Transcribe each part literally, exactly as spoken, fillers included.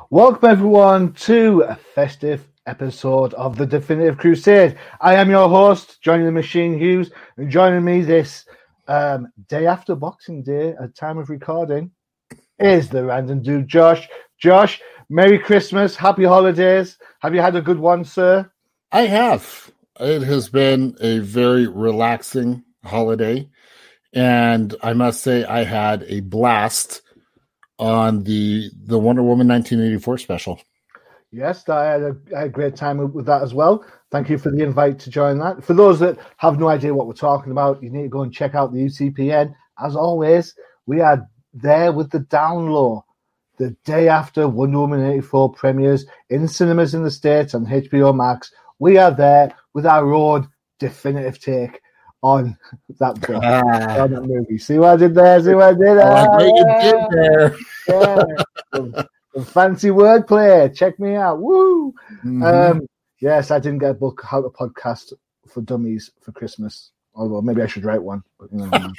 Welcome everyone to a festive episode of the Definitive Crusade. I am your host, Johnny the Machine Hughes, and joining me this um, day after Boxing Day, at time of recording, is the random dude, Josh. Josh, Merry Christmas, Happy Holidays. Have you had a good one, sir? I have. It has been a very relaxing holiday, and I must say I had a blast on the the Wonder Woman nineteen eighty-four special. Yes, I had, a, I had a great time with that as well. Thank you for the invite to join that. For those that have no idea what we're talking about, you need to go and check out the U C P N. As always, we are there with the down low the day after Wonder Woman eighty-four premieres in cinemas in the States and H B O Max. We are there with our own definitive take on that book, ah. on that movie. See what I did there? See what I did there? I like what you did there. Yeah. some, some fancy wordplay. Check me out. Woo! Mm-hmm. Um, yes, I didn't get a book, How to Podcast for Dummies for Christmas. Although maybe I should write one. But, you know.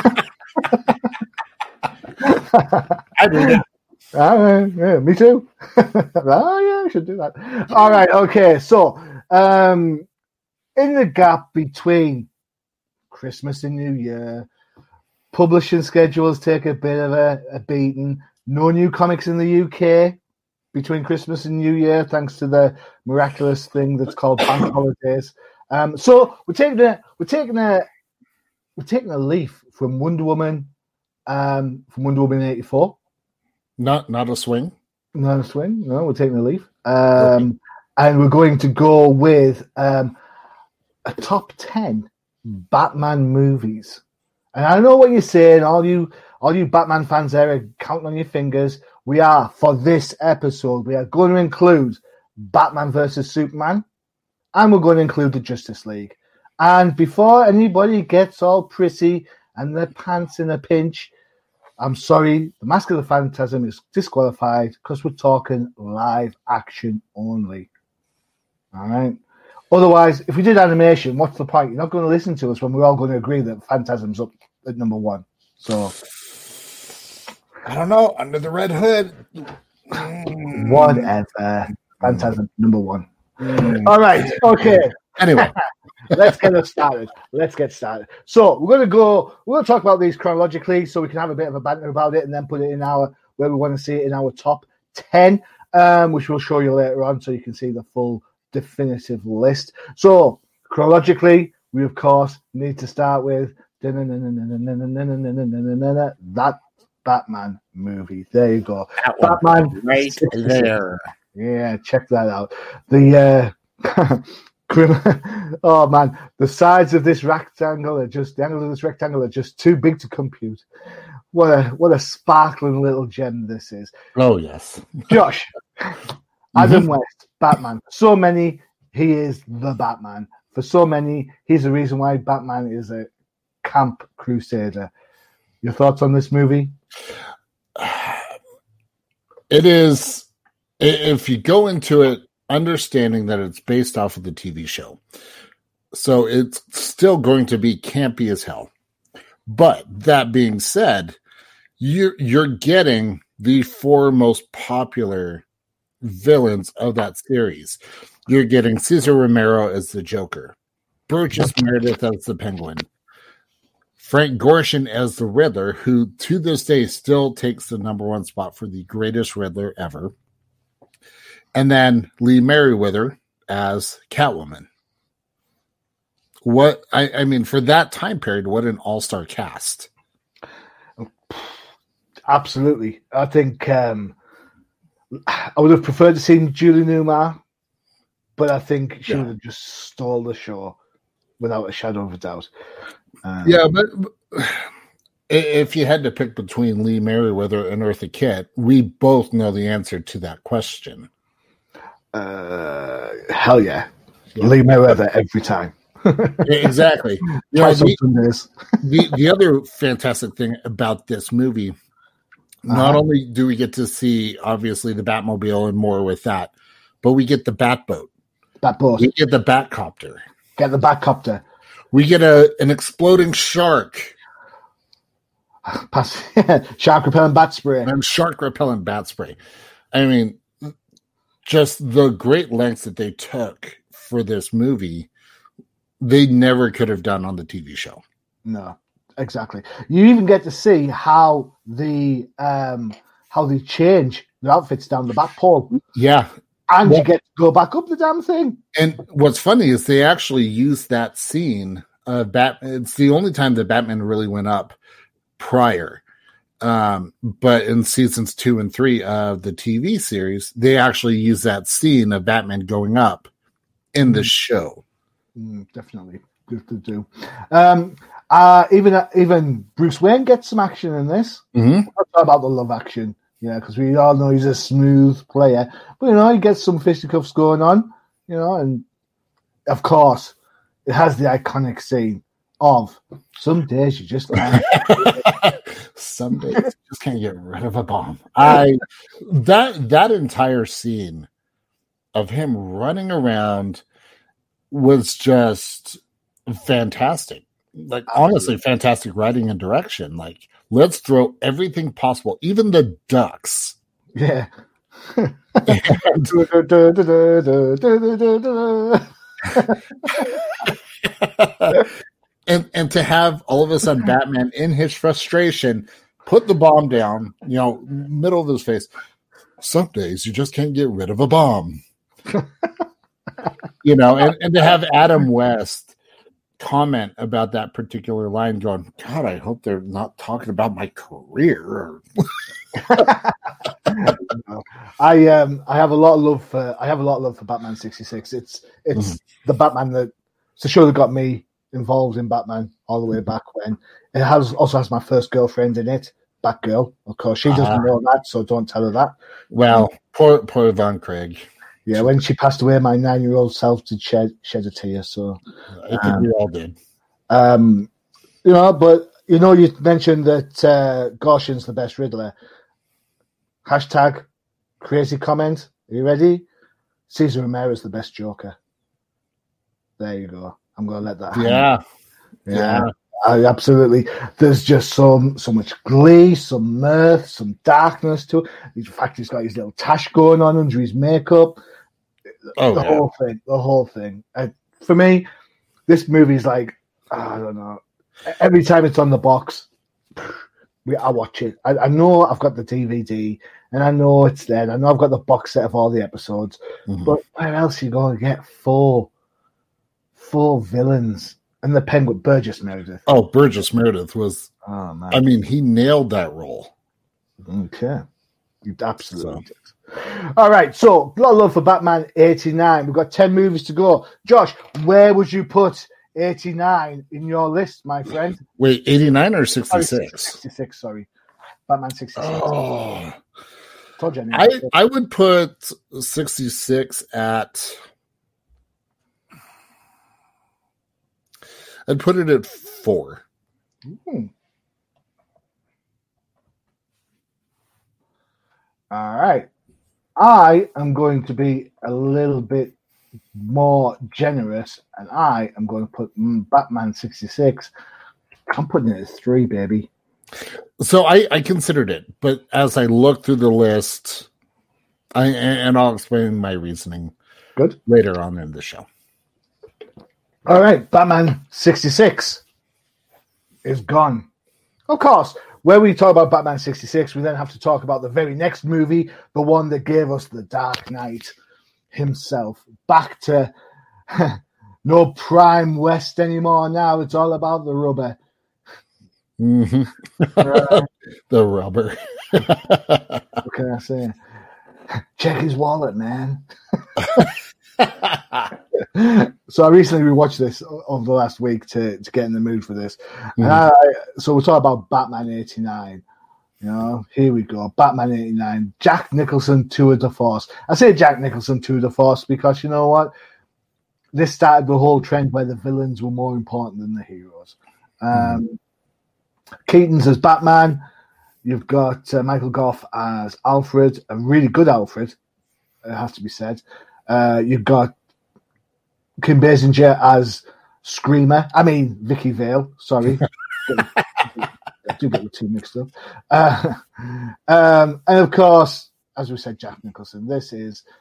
I did it. Ah, yeah, me too. Oh, yeah, I should do that. All right, okay. So, um, in the gap between Christmas and New Year, publishing schedules take a bit of a, a beating. No new comics in the U K between Christmas and New Year, thanks to the miraculous thing that's called bank holidays. Um, so we're taking a we're taking a we're taking a leaf from Wonder Woman, um, from Wonder Woman eighty-four. Not not a swing. Not a swing. No, we're taking a leaf, um, and we're going to go with um, a top ten Batman movies. And I know what you're saying, all you all you Batman fans there are counting on your fingers. We are, for this episode, we are going to include Batman versus Superman, and we're going to include the Justice League. And before anybody gets all prissy and their pants in a pinch, I'm sorry, the Mask of the Phantasm is disqualified because we're talking live action only. All right? Otherwise, if we did animation, what's the point? You're not going to listen to us when we're all going to agree that Phantasm's up at number one. So, I don't know. Under the Red Hood. Whatever. Phantasm, number one. Mm. All right. Okay. Anyway. Let's get us started. Let's get started. So, we're going to go, we're going to talk about these chronologically so we can have a bit of a banter about it and then put it in our, where we want to see it in our top ten, um, which we'll show you later on so you can see the full definitive list. So chronologically, we of course need to start with that Batman movie. There you go. That Batman right there. Yeah, check that out. The uh oh man, the sides of this rectangle are just the angles of this rectangle are just too big to compute. What a what a sparkling little gem this is. Oh yes. Josh. Adam mm-hmm. West, Batman. So many, he is the Batman. For so many, he's the reason why Batman is a camp crusader. Your thoughts on this movie? It is, if you go into it understanding that it's based off of the T V show, so it's still going to be campy as hell. But that being said, you're, you're getting the four most popular villains of that series. You're getting Cesar Romero as the Joker, Burgess Meredith as the Penguin, Frank Gorshin as the Riddler, who to this day still takes the number one spot for the greatest Riddler ever, and then Lee Merriweather as Catwoman. What I, I mean, for that time period, what an all-star cast. Absolutely. I think um I would have preferred to see Julie Newmar, but I think she yeah. would have just stole the show without a shadow of a doubt. Um, yeah, but, but if you had to pick between Lee Merriweather and Eartha Kitt, we both know the answer to that question. Uh, hell yeah. yeah. Lee Merriweather every time. Exactly. You know, the, the, the other fantastic thing about this movie, not uh-huh. only do we get to see, obviously, the Batmobile and more with that, but we get the Batboat. Batboat. We get the Batcopter. Get the Batcopter. We get a an exploding shark. Shark repellent bat spray. And shark repellent bat spray. I mean, just the great lengths that they took for this movie, they never could have done on the T V show. No, exactly. You even get to see how the um, how they change their outfits down the back pole. Yeah. And well, you get to go back up the damn thing. And what's funny is they actually used that scene. Uh, Bat- it's the only time that Batman really went up prior. Um, but in seasons two and three of the T V series, they actually use that scene of Batman going up in the show. Mm, definitely good to do. Um, uh, even uh, even Bruce Wayne gets some action in this. Mm-hmm. Not about the love action, yeah, because we all know he's a smooth player. But you know, he gets some fisticuffs going on. You know, and of course, it has the iconic scene of some days you just can't. Some days you just can't get rid of a bomb. I that that entire scene of him running around was just fantastic. Like honestly, fantastic writing and direction. Like let's throw everything possible, even the ducks. Yeah. and and to have all of a sudden Batman in his frustration put the bomb down, you know, middle of his face. Some days you just can't get rid of a bomb. You know, and, and to have Adam West comment about that particular line going, God, I hope they're not talking about my career. I um I have a lot of love for I have a lot of love for Batman sixty-six. It's it's mm-hmm. the Batman that it's the show that got me involved in Batman all the way back when. It has also has my first girlfriend in it, Batgirl. Of course, she doesn't uh, know that, so don't tell her that. Well, poor poor Von Craig. Yeah, when she passed away, my nine-year-old self did shed shed a tear. So I think um, we all did. Um, you know, but you know, you mentioned that uh, Gorshin's the best Riddler. Hashtag crazy comment. Are you ready? Cesar Romero's the best Joker. There you go. I'm going to let that. Yeah, yeah, yeah. I, absolutely. There's just so so much glee, some mirth, some darkness to it. In fact, he's got his little tash going on under his makeup. Oh, the yeah. whole thing, the whole thing. And for me, this movie's like, I don't know. Every time it's on the box, I watch it. I, I know I've got the D V D, and I know it's there. I know I've got the box set of all the episodes. Mm-hmm. But where else are you going to get four, four villains? And the Penguin, Burgess Meredith. Oh, Burgess Meredith was. Oh man! I mean, he nailed that role. Okay, you absolutely so. did. All right, so a lot of love for Batman eighty-nine. We've got ten movies to go. Josh, where would you put eighty-nine in your list, my friend? Wait, eighty-nine or sixty-six? sixty-six, sorry. Batman sixty-six. Oh. Told you I, I would put sixty-six at... I'd put it at four. Hmm. All right. I am going to be a little bit more generous, and I am going to put mm, Batman sixty-six. I'm putting it at three, baby. So I, I considered it, but as I looked through the list, I and I'll explain my reasoning Good. later on in the show. All right, Batman sixty-six is gone. Of course, where we talk about Batman sixty-six, we then have to talk about the very next movie, the one that gave us the Dark Knight himself. Back to no Prime West anymore now. It's all about the rubber. Mm-hmm. uh, the rubber. What can I say? Check his wallet, man. So I recently rewatched this over the last week to, to get in the mood for this. Mm-hmm. And I, so we're talking about Batman eighty-nine. You know, here we go. Batman eighty-nine. Jack Nicholson tour de force. I say Jack Nicholson tour de force because you know what? This started the whole trend where the villains were more important than the heroes. Um, mm-hmm. Keaton's as Batman. You've got uh, Michael Gough as Alfred, a really good Alfred, it has to be said. Uh, you've got Kim Basinger as Screamer. I mean, Vicky Vale. Sorry. I do get the two mixed up. Uh, um, and of course, as we said, Jack Nicholson. This is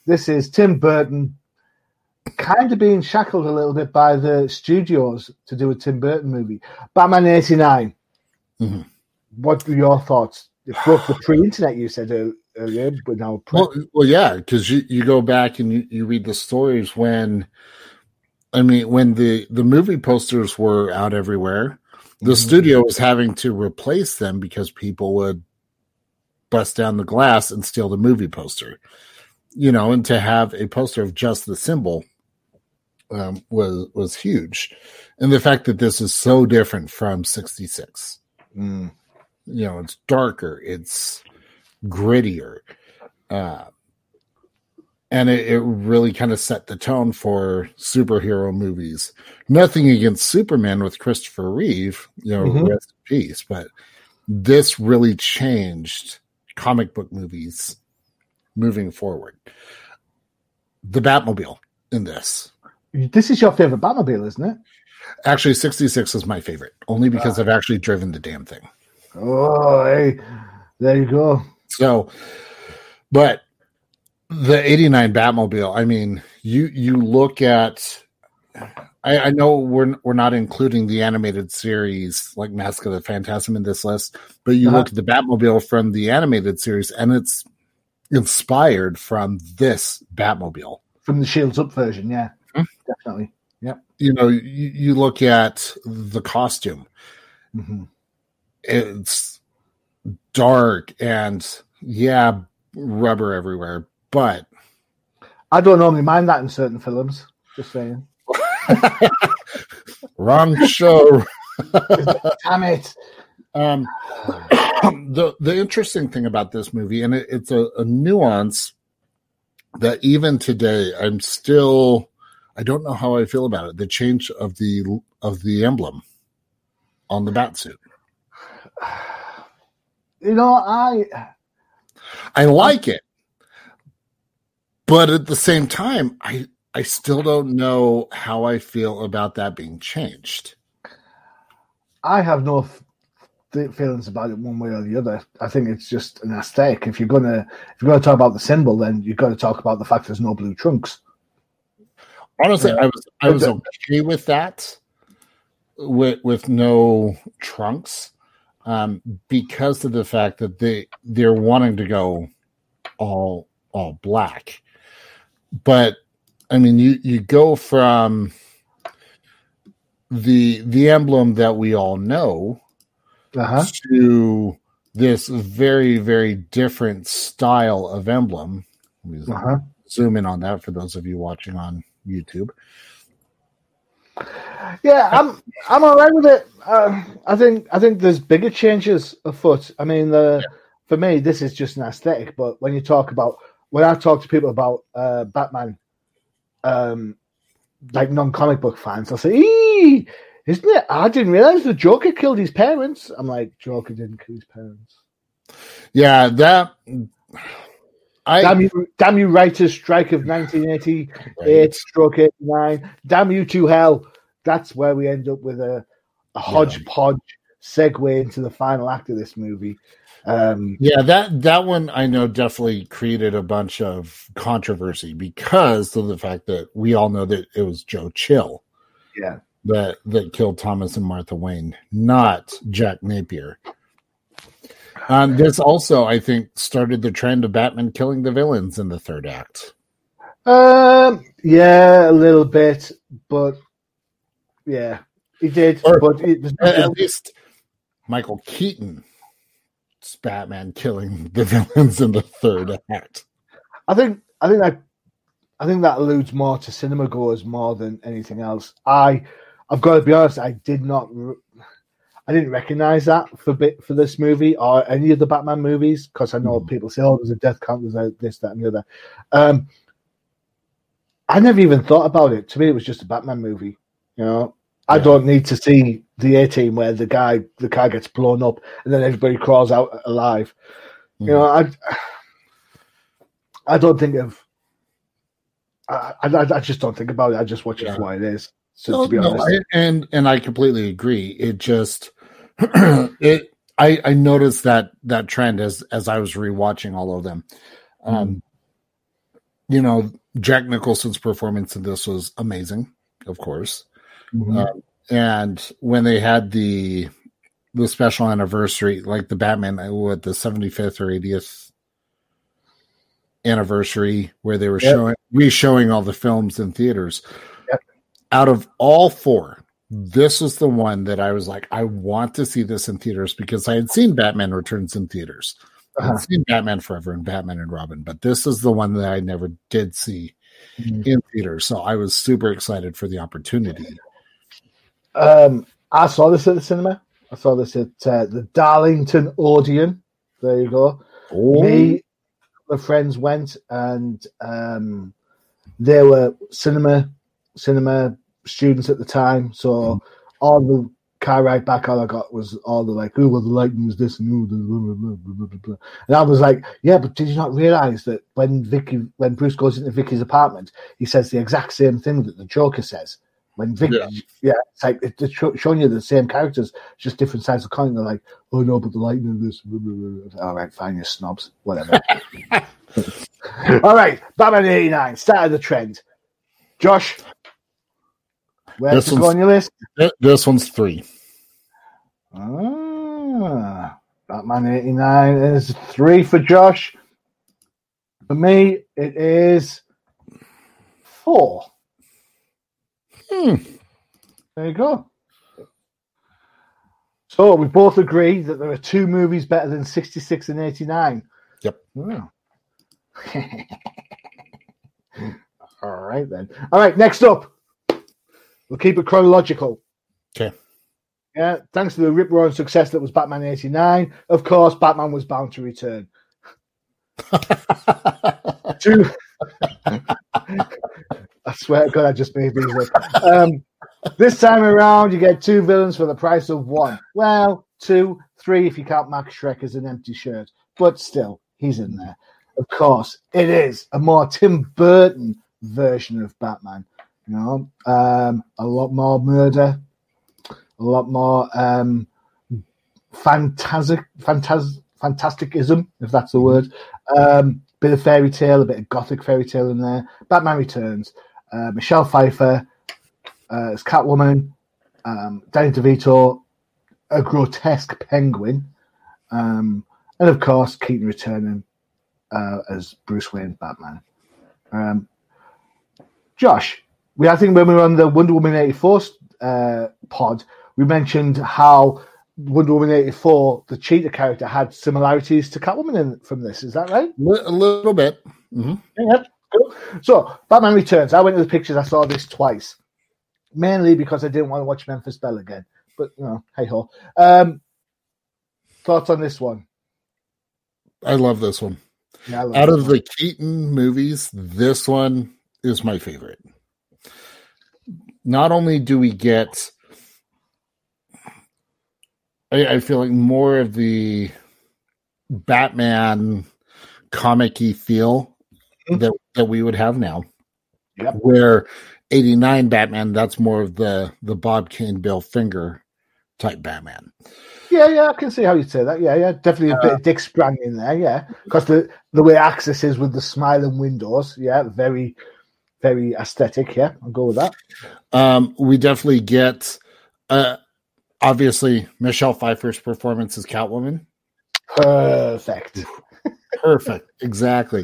this is Tim Burton kind of being shackled a little bit by the studios to do a Tim Burton movie. Batman eighty-nine. Mm-hmm. What were your thoughts? It broke the pre-internet, you said earlier, but now pre- well, well, yeah, because you, you go back and you, you read the stories when, I mean, when the, the movie posters were out everywhere, the mm-hmm. studio was having to replace them because people would bust down the glass and steal the movie poster, you know, and to have a poster of just the symbol um, was was huge, and the fact that this is so different from sixty-six. Mm. You know, it's darker, it's grittier, uh, and it, it really kind of set the tone for superhero movies. Nothing against Superman with Christopher Reeve, you know, mm-hmm. rest in peace, but this really changed comic book movies moving forward. The Batmobile in this. This is your favorite Batmobile, isn't it? Actually, sixty-six is my favorite, only because uh, I've actually driven the damn thing. Oh, hey, there you go. So, but the eighty-nine Batmobile, I mean, you you look at, I, I know we're we're not including the animated series like Mask of the Phantasm in this list, but you uh-huh. look at the Batmobile from the animated series, and it's inspired from this Batmobile. From the Shields Up version, yeah, hmm? Definitely. Yeah, you know, you, you look at the costume. Mm-hmm. It's dark and yeah, rubber everywhere, but I don't normally mind that in certain films. Just saying. Wrong show. Damn it. Um, the the interesting thing about this movie, and it, it's a, a nuance that even today I'm still I don't know how I feel about it. The change of the of the emblem on the Batsuit. You know, I I like it, but at the same time, I I still don't know how I feel about that being changed. I have no f- feelings about it one way or the other. I think it's just an aesthetic. If you're gonna if you're gonna talk about the symbol, then you've got to talk about the fact there's no blue trunks. Honestly, yeah. I was I was okay with that, with with no trunks. Um, because of the fact that they they're wanting to go all all black, but I mean you you go from the the emblem that we all know uh-huh. to this very very different style of emblem. Let me uh-huh. zoom in on that for those of you watching on YouTube. Yeah, I'm I'm all right with it. Uh, I think I think there's bigger changes afoot. I mean, the, yeah. for me, this is just an aesthetic. But when you talk about when I talk to people about uh, Batman, um, like non-comic book fans, they'll say, "Eee, isn't it? I didn't realize the Joker killed his parents." I'm like, Joker didn't kill his parents. Yeah, that. I, damn you! Damn you! Writers' strike of nineteen eighty-eight, right. Stroke eighty-nine. Damn you to hell! That's where we end up with a, a hodgepodge yeah. segue into the final act of this movie. Um, yeah, that that one I know definitely created a bunch of controversy because of the fact that we all know that it was Joe Chill, yeah, that that killed Thomas and Martha Wayne, not Jack Napier. Um, this also, I think, started the trend of Batman killing the villains in the third act. Um, yeah, a little bit, but yeah, he did. Or, but it was at, at least Michael Keaton's Batman killing the villains in the third act. I think, I think that, I think that alludes more to cinema goers more than anything else. I, I've got to be honest, I did not. I didn't recognize that for bit for this movie or any of the Batman movies because I know mm. people say, "Oh, there's a death count, there's a this, that, and the other." Um, I never even thought about it. To me, it was just a Batman movie. You know, yeah. I don't need to see the A-Team where the guy the car gets blown up and then everybody crawls out alive. Mm. You know, I I don't think of. I, I I just don't think about it. I just watch it yeah. for what it is. So, no, to be honest, no, I, and and I completely agree. It just. it I, I noticed that that trend as as I was rewatching all of them. Um, you know, Jack Nicholson's performance in this was amazing, of course. Mm-hmm. Uh, and when they had the the special anniversary, like the Batman, what, the seventy-fifth or eightieth anniversary, where they were yep. showing re-showing all the films in theaters. Yep. Out of all four, this was the one that I was like, I want to see this in theaters, because I had seen Batman Returns in theaters. Uh-huh. I had seen Batman Forever and Batman and Robin, but this is the one that I never did see mm-hmm. in theaters. So I was super excited for the opportunity. Um, I saw this at the cinema. I saw this at uh, the Darlington Odeon. There you go. Oh. Me, the friends went, and um, they were cinema cinema students at the time. So mm. all the car ride back, all I got was all the like, oh, well, the lighting was this and oh, blah, blah, blah, blah, blah. And I was like, yeah, but did you not realize that when Vicky, when Bruce goes into Vicky's apartment, he says the exact same thing that the Joker says? When Vic, yeah. yeah, it's like it's showing you the same characters, just different sides of coin. They're like, oh no, but the lighting of this. Blah, blah, blah. All right, fine, you snobs, whatever. All right, Batman eighty-nine started the trend. Josh, where's this go on your list? This one's three. Ah, Batman eighty-nine is three for Josh. For me, it is four. Hmm. There you go. So we both agree that there are two movies better than sixty-six and eighty-nine. Yep. Oh. All right, then. All right, next up. We'll keep it chronological. Okay. Yeah, thanks to the rip-roaring success that was Batman eighty-nine, of course, Batman was bound to return. Two... I swear to God, I just made these up. Um, this time around, you get two villains for the price of one. Well, two, three if you count Max Schreck as an empty shirt. But still, he's in there. Of course, it is a more Tim Burton version of Batman. You know, um, a lot more murder, a lot more um, phantastic, fantas- fantasticism, if that's the word. Um, bit of fairy tale, a bit of gothic fairy tale in there. Batman Returns. Uh, Michelle Pfeiffer uh, as Catwoman, um, Danny DeVito, a grotesque penguin, um, and of course Keaton returning uh, as Bruce Wayne Batman. Um, Josh, we I think when we were on the Wonder Woman eighty-four uh, pod, we mentioned how Wonder Woman eighty-four, the cheetah character, had similarities to Catwoman in, from this. Is that right? A little bit. Mm-hmm. Yeah. Cool. So, Batman Returns. I went to the pictures. I saw this twice, mainly because I didn't want to watch Memphis Belle again. But you know, hey ho. Um, thoughts on this one? I love this one. Yeah, I love Out of one. the Keaton movies, this one is my favorite. Not only do we get, I, I feel like more of the Batman comic-y feel that that we would have now. Yep. Where eighty-nine Batman, that's more of the the Bob Kane, Bill Finger type Batman. Yeah, yeah, I can see how you say that. Yeah, yeah, definitely a uh, bit of Dick Sprang in there. Yeah, because the the way Axis is with the smiling windows. Yeah, very, very aesthetic. Yeah, I'll go with that. Um, we definitely get, uh, obviously Michelle Pfeiffer's performance as Catwoman. Perfect. Perfect. Exactly.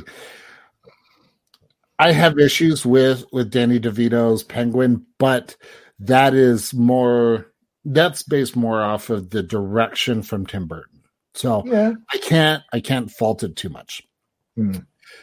I have issues with, with Danny DeVito's Penguin, but that is more, that's based more off of the direction from Tim Burton. So yeah. I can't, I can't fault it too much. Hmm.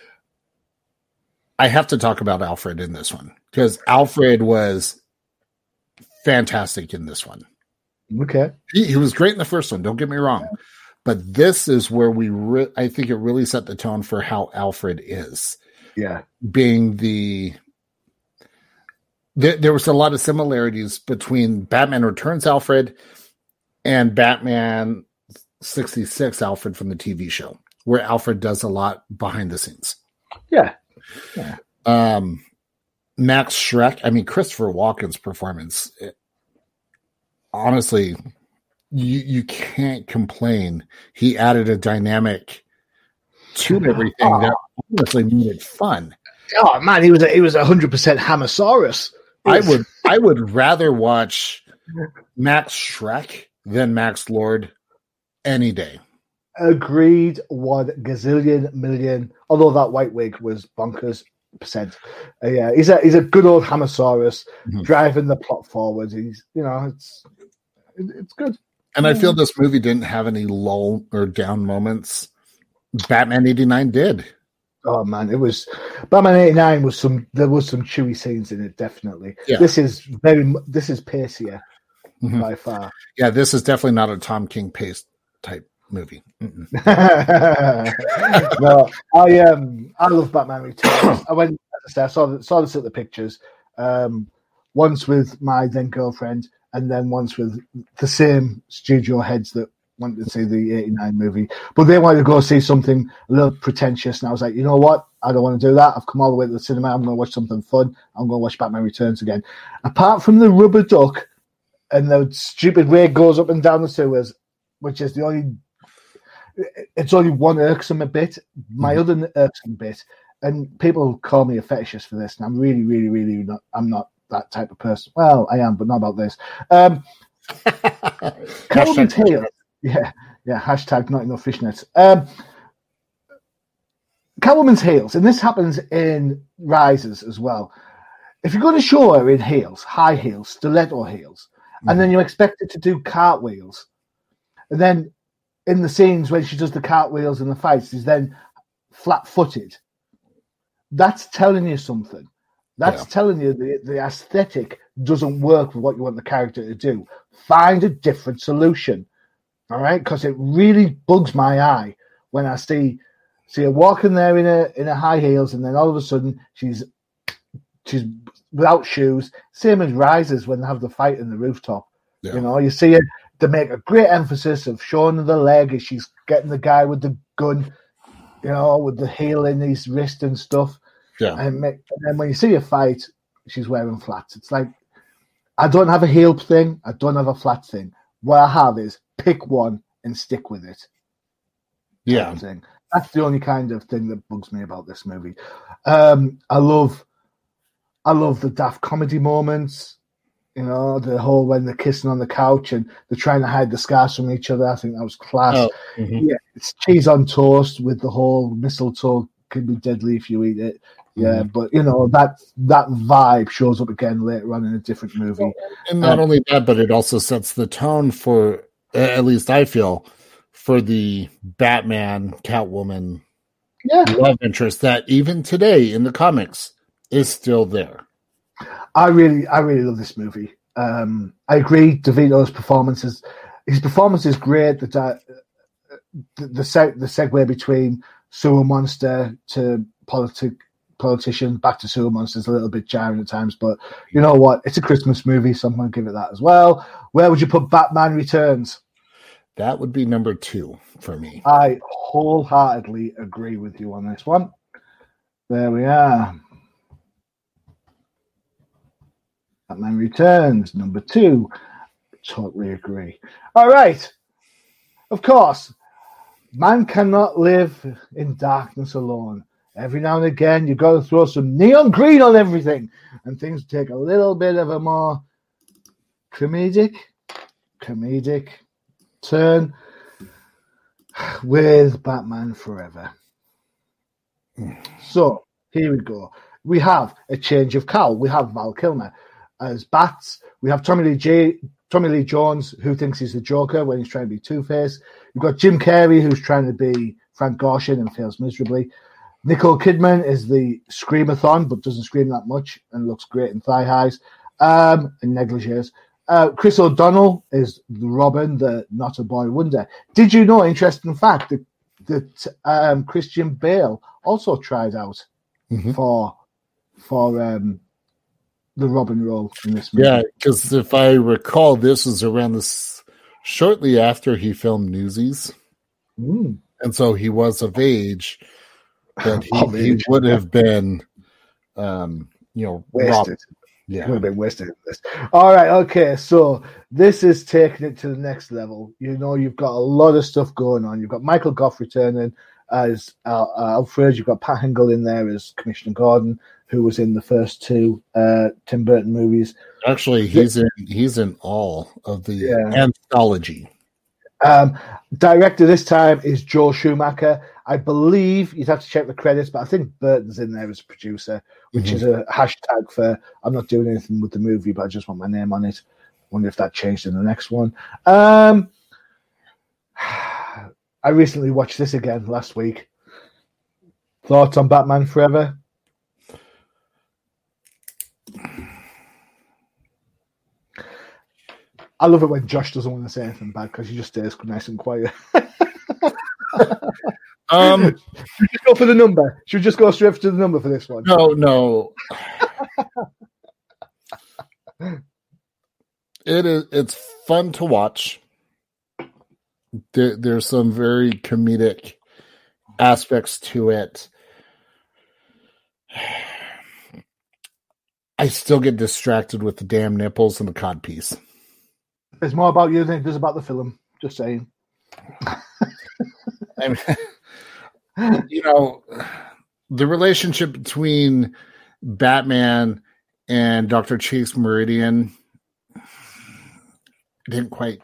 I have to talk about Alfred in this one because Alfred was fantastic in this one. Okay. He, he was great in the first one. Don't get me wrong. Yeah. But this is where we, re- I think it really set the tone for how Alfred is. Yeah. Being the, there, there was a lot of similarities between Batman Returns Alfred and Batman sixty-six Alfred from the T V show, where Alfred does a lot behind the scenes. Yeah. Yeah. Um, Max Schreck, I mean, Christopher Walken's performance, it, honestly, you you can't complain. He added a dynamic to everything oh. that honestly made it fun. Oh man, he was a, he was a hundred percent Hammersaurus. I would I would rather watch Max Shrek than Max Lord any day. Agreed, one gazillion million. Although that white wig was bonkers percent. Uh, yeah, he's a he's a good old Hammersaurus mm-hmm. driving the plot forward. He's you know it's it's good. And I feel this movie didn't have any lull or down moments. Batman eighty-nine did. Oh man, it was Batman eighty-nine was some there was some chewy scenes in it, definitely. Yeah. This is very this is pacier mm-hmm. by far. Yeah, this is definitely not a Tom King pace type movie. No, I um I love Batman Returns. I went as I said, I saw saw this at the pictures. Um once with my then girlfriend and then once with the same studio heads that wanted to see the eighty-nine movie, but they wanted to go see something a little pretentious, and I was like, you know what? I don't want to do that. I've come all the way to the cinema. I'm going to watch something fun. I'm going to watch Batman Returns again. Apart from the rubber duck and the stupid way it goes up and down the sewers, which is the only, it's only one irksome bit. My mm-hmm. other irksome bit, and people call me a fetishist for this, and I'm really, really, really not. I'm not that type of person. Well, I am, but not about this. Um, Catwoman's Tale. Yeah, yeah. Hashtag not enough fishnets. Um, Catwoman's heels, and this happens in Rises as well. If you're going to show her in heels, high heels, stiletto heels, mm-hmm. and then you expect her to do cartwheels, and then in the scenes when she does the cartwheels and the fights, she's then flat-footed. That's telling you something. That's yeah. telling you the, the aesthetic doesn't work with what you want the character to do. Find a different solution. All right, because it really bugs my eye when I see see her walking there in a in a high heels, and then all of a sudden she's she's without shoes. Same as Rises when they have the fight in the rooftop. Yeah. You know, you see it. They make a great emphasis of showing her the leg as she's getting the guy with the gun. You know, with the heel in his wrist and stuff. Yeah. And, make, and then when you see a fight, she's wearing flats. It's like I don't have a heel thing. I don't have a flat thing. What I have is pick one and stick with it. Yeah. Thing. That's the only kind of thing that bugs me about this movie. Um, I love I love the daft comedy moments. You know, the whole when they're kissing on the couch and they're trying to hide the scars from each other. I think that was class. Oh, mm-hmm. Yeah, it's cheese on toast with the whole mistletoe can be deadly if you eat it. Yeah, mm-hmm. but you know that that vibe shows up again later on in a different movie. And not um, only that, but it also sets the tone for, at least I feel, for the Batman Catwoman yeah. love interest that even today in the comics is still there. I really, I really love this movie. Um, I agree. DeVito's performance is his performance is great. The the the, seg- the segue between sewer monster to politic. politician back to sewer monsters a little bit jarring at times, but you know what? It's a Christmas movie, so I'm going to give it that as well. Where would you put Batman Returns? That would be number two for me. I wholeheartedly agree with you on this one. There we are. Batman Returns, number two. Totally agree. All right. Of course, man cannot live in darkness alone. Every now and again, you've got to throw some neon green on everything, and things take a little bit of a more comedic, comedic turn with Batman Forever. So, here we go. We have a change of cowl. We have Val Kilmer as Bats. We have Tommy Lee J- Tommy Lee Jones, who thinks he's the Joker when he's trying to be Two-Face. You've got Jim Carrey, who's trying to be Frank Gorshin and fails miserably. Nicole Kidman is the screamathon, but doesn't scream that much and looks great in thigh highs um, and negligees. Uh, Chris O'Donnell is the Robin, the Not a Boy Wonder. Did you know, interesting fact, that, that um, Christian Bale also tried out mm-hmm. for for um, the Robin role in this movie? Yeah, because if I recall, this was around this shortly after he filmed Newsies. Mm. And so he was of age. That he, he would have been, um, you know, wasted. Robin. Yeah, would have been wasted in this. All right, okay. So this is taking it to the next level. You know, you've got a lot of stuff going on. You've got Michael Gough returning as uh, uh, Alfred. You've got Pat Hingle in there as Commissioner Gordon, who was in the first two uh, Tim Burton movies. Actually, he's in he's in all of the yeah. anthology. Um, director this time is Joel Schumacher. I believe you'd have to check the credits, but I think Burton's in there as a producer, which mm-hmm. is a hashtag for I'm not doing anything with the movie, but I just want my name on it. Wonder if that changed in the next one. Um, I recently watched this again last week. Thoughts on Batman Forever? I love it when Josh doesn't want to say anything bad because he just stays nice and quiet. um, Should we just go for the number? Should we just go straight to the number for this one? No, no. It is. It's fun to watch. There, there's some very comedic aspects to it. I still get distracted with the damn nipples and the codpiece. There's more about you than it does about the film. Just saying. I mean, you know, the relationship between Batman and Doctor Chase Meridian didn't quite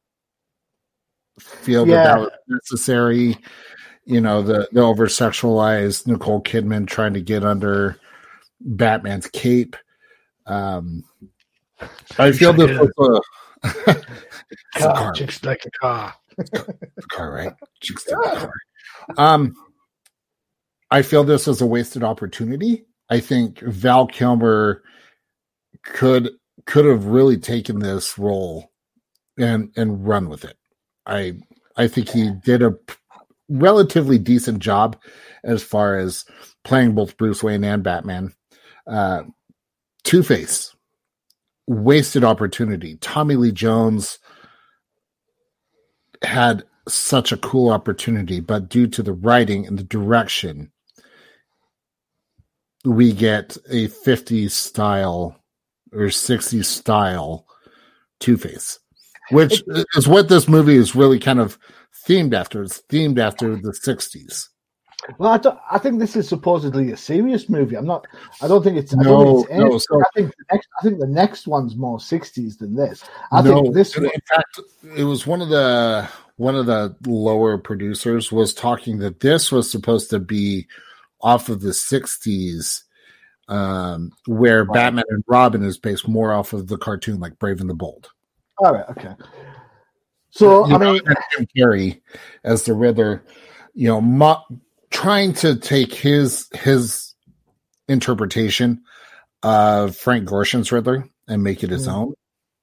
feel yeah. that that was necessary. You know, the, the over-sexualized Nicole Kidman trying to get under Batman's cape. Um, I feel this was a car, car. Chicks like a car. The car, right? Chicks like a car. Um, I feel this is a wasted opportunity. I think Val Kilmer could could have really taken this role and and run with it. I I think he did a relatively decent job as far as playing both Bruce Wayne and Batman. Uh, Two-Face, wasted opportunity. Tommy Lee Jones had such a cool opportunity, but due to the writing and the direction, we get a fifties style or sixties style Two-Face, which is what this movie is really kind of themed after. It's themed after the sixties. Well, I, don't, I think this is supposedly a serious movie. I'm not. I don't think it's. I no, don't think it's no. So, I think the next. I think the next one's more sixties than this. I no, think this. In one, fact, it was one of the one of the lower producers was talking that this was supposed to be off of the sixties, um, where right. Batman and Robin is based more off of the cartoon, like Brave and the Bold. All right. Okay. So you I mean, Jim Carrey as the Riddler, you know, mo- trying to take his his interpretation of Frank Gorshin's Riddler and make it his mm. own.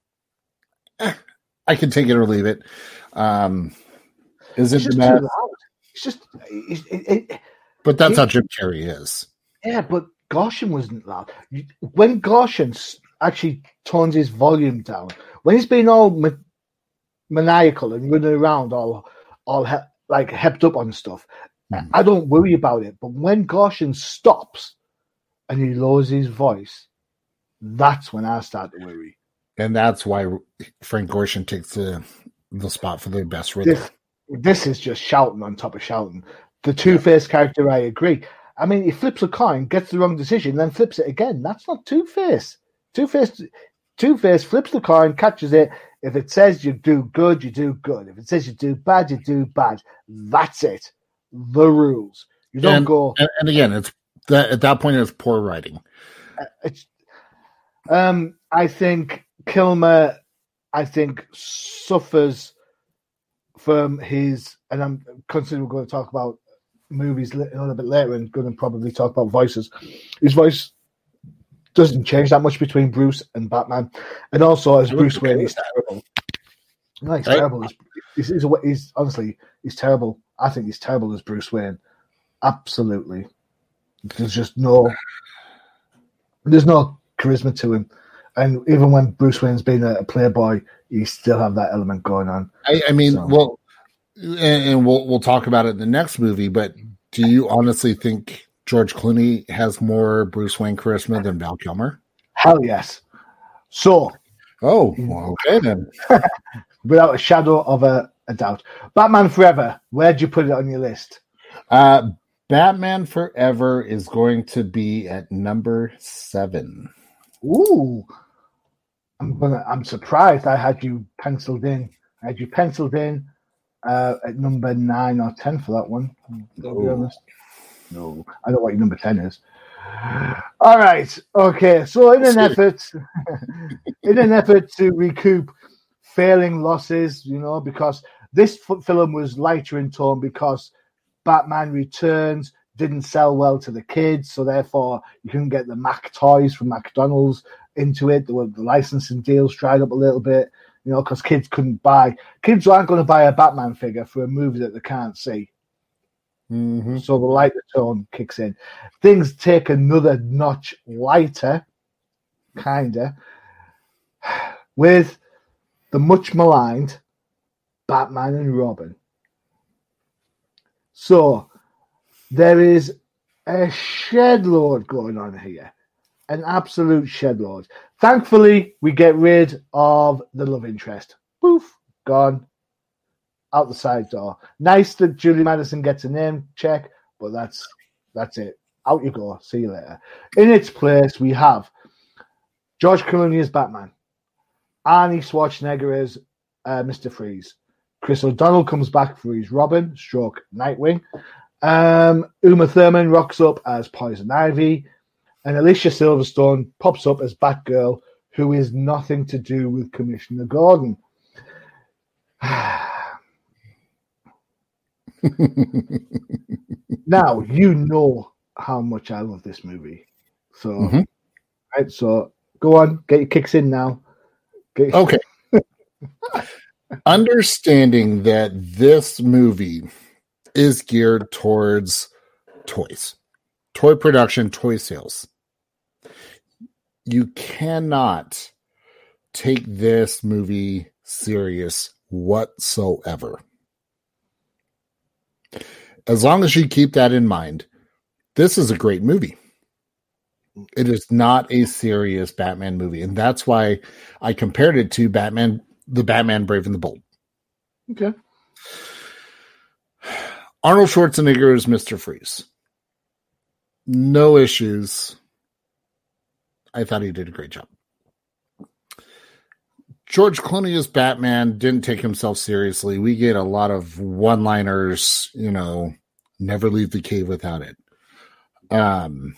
Eh, I can take it or leave it. Um, is it the It's just, it, it, it, but that's it, how Jim Carrey is. Yeah, but Gorshin wasn't loud. When Gorshin actually tones his volume down, when he's been all ma- maniacal and running around all, all he- like hepped up on stuff, mm. I don't worry about it. But when Gorshin stops and he lowers his voice, that's when I start to worry. And that's why Frank Gorshin takes the the spot for the best Riddler. This, this is just shouting on top of shouting. The Two-Face character, I agree. I mean, he flips a coin, gets the wrong decision, then flips it again. That's not Two-Face. Two-Face, Two-Face flips the coin, catches it. If it says you do good, you do good. If it says you do bad, you do bad. That's it. The rules. You don't and, go. And, and again, it's that at that point it's poor writing. It's, um, I think Kilmer, I think suffers from his, and I'm considering we're going to talk about movies a little bit later and going to probably talk about voices. His voice doesn't change that much between Bruce and Batman, and also as Bruce Wayne, he's terrible. No, he's right. terrible. He's, he's, he's, he's honestly, he's terrible. I think he's terrible as Bruce Wayne. Absolutely, there's just no, there's no charisma to him. And even when Bruce Wayne's been a, a playboy, you still have that element going on. I, I mean, so. well, and, and we'll we'll talk about it in the next movie. But do you honestly think George Clooney has more Bruce Wayne charisma than Val Kilmer? Hell yes. So, oh, well, okay then. Without a shadow of a, a doubt, Batman Forever. Where'd you put it on your list? Uh, Batman Forever is going to be at number seven. Ooh, I'm gonna. I'm surprised. I had you penciled in. I had you penciled in uh, at number nine or ten for that one. I'll be honest. No, I don't know what your number ten is. All right. Okay. So in an effort, in an effort to recoup failing losses, you know, because this f- film was lighter in tone because Batman Returns didn't sell well to the kids, so therefore you couldn't get the Mac toys from McDonald's into it. The, the licensing deals dried up a little bit, you know, because kids couldn't buy. Kids aren't going to buy a Batman figure for a movie that they can't see. Mm-hmm. So the lighter tone kicks in. Things take another notch lighter, kinda, with the much maligned Batman and Robin. So there is a shed load going on here, an absolute shed load. Thankfully, we get rid of the love interest. Poof, gone. Out the side door. Nice that Julie Madison gets a name check, but that's that's it. Out you go. See you later. In its place, we have George Clooney as Batman, Arnie Schwarzenegger as uh, Mister Freeze, Chris O'Donnell comes back for his Robin, stroke Nightwing, um, Uma Thurman rocks up as Poison Ivy, and Alicia Silverstone pops up as Batgirl, who is nothing to do with Commissioner Gordon. Now, you know how much I love this movie. So, mm-hmm. right, so go on, get your kicks in now. Get- okay. Understanding that this movie is geared towards toys, toy production, toy sales, you cannot take this movie serious whatsoever. As long as you keep that in mind, this is a great movie. It is not a serious Batman movie, and that's why I compared it to Batman, the Batman Brave and the Bold. Okay. Arnold Schwarzenegger is Mister Freeze. No issues. I thought he did a great job. George Clooney as Batman didn't take himself seriously. We get a lot of one-liners, you know, never leave the cave without it. Um,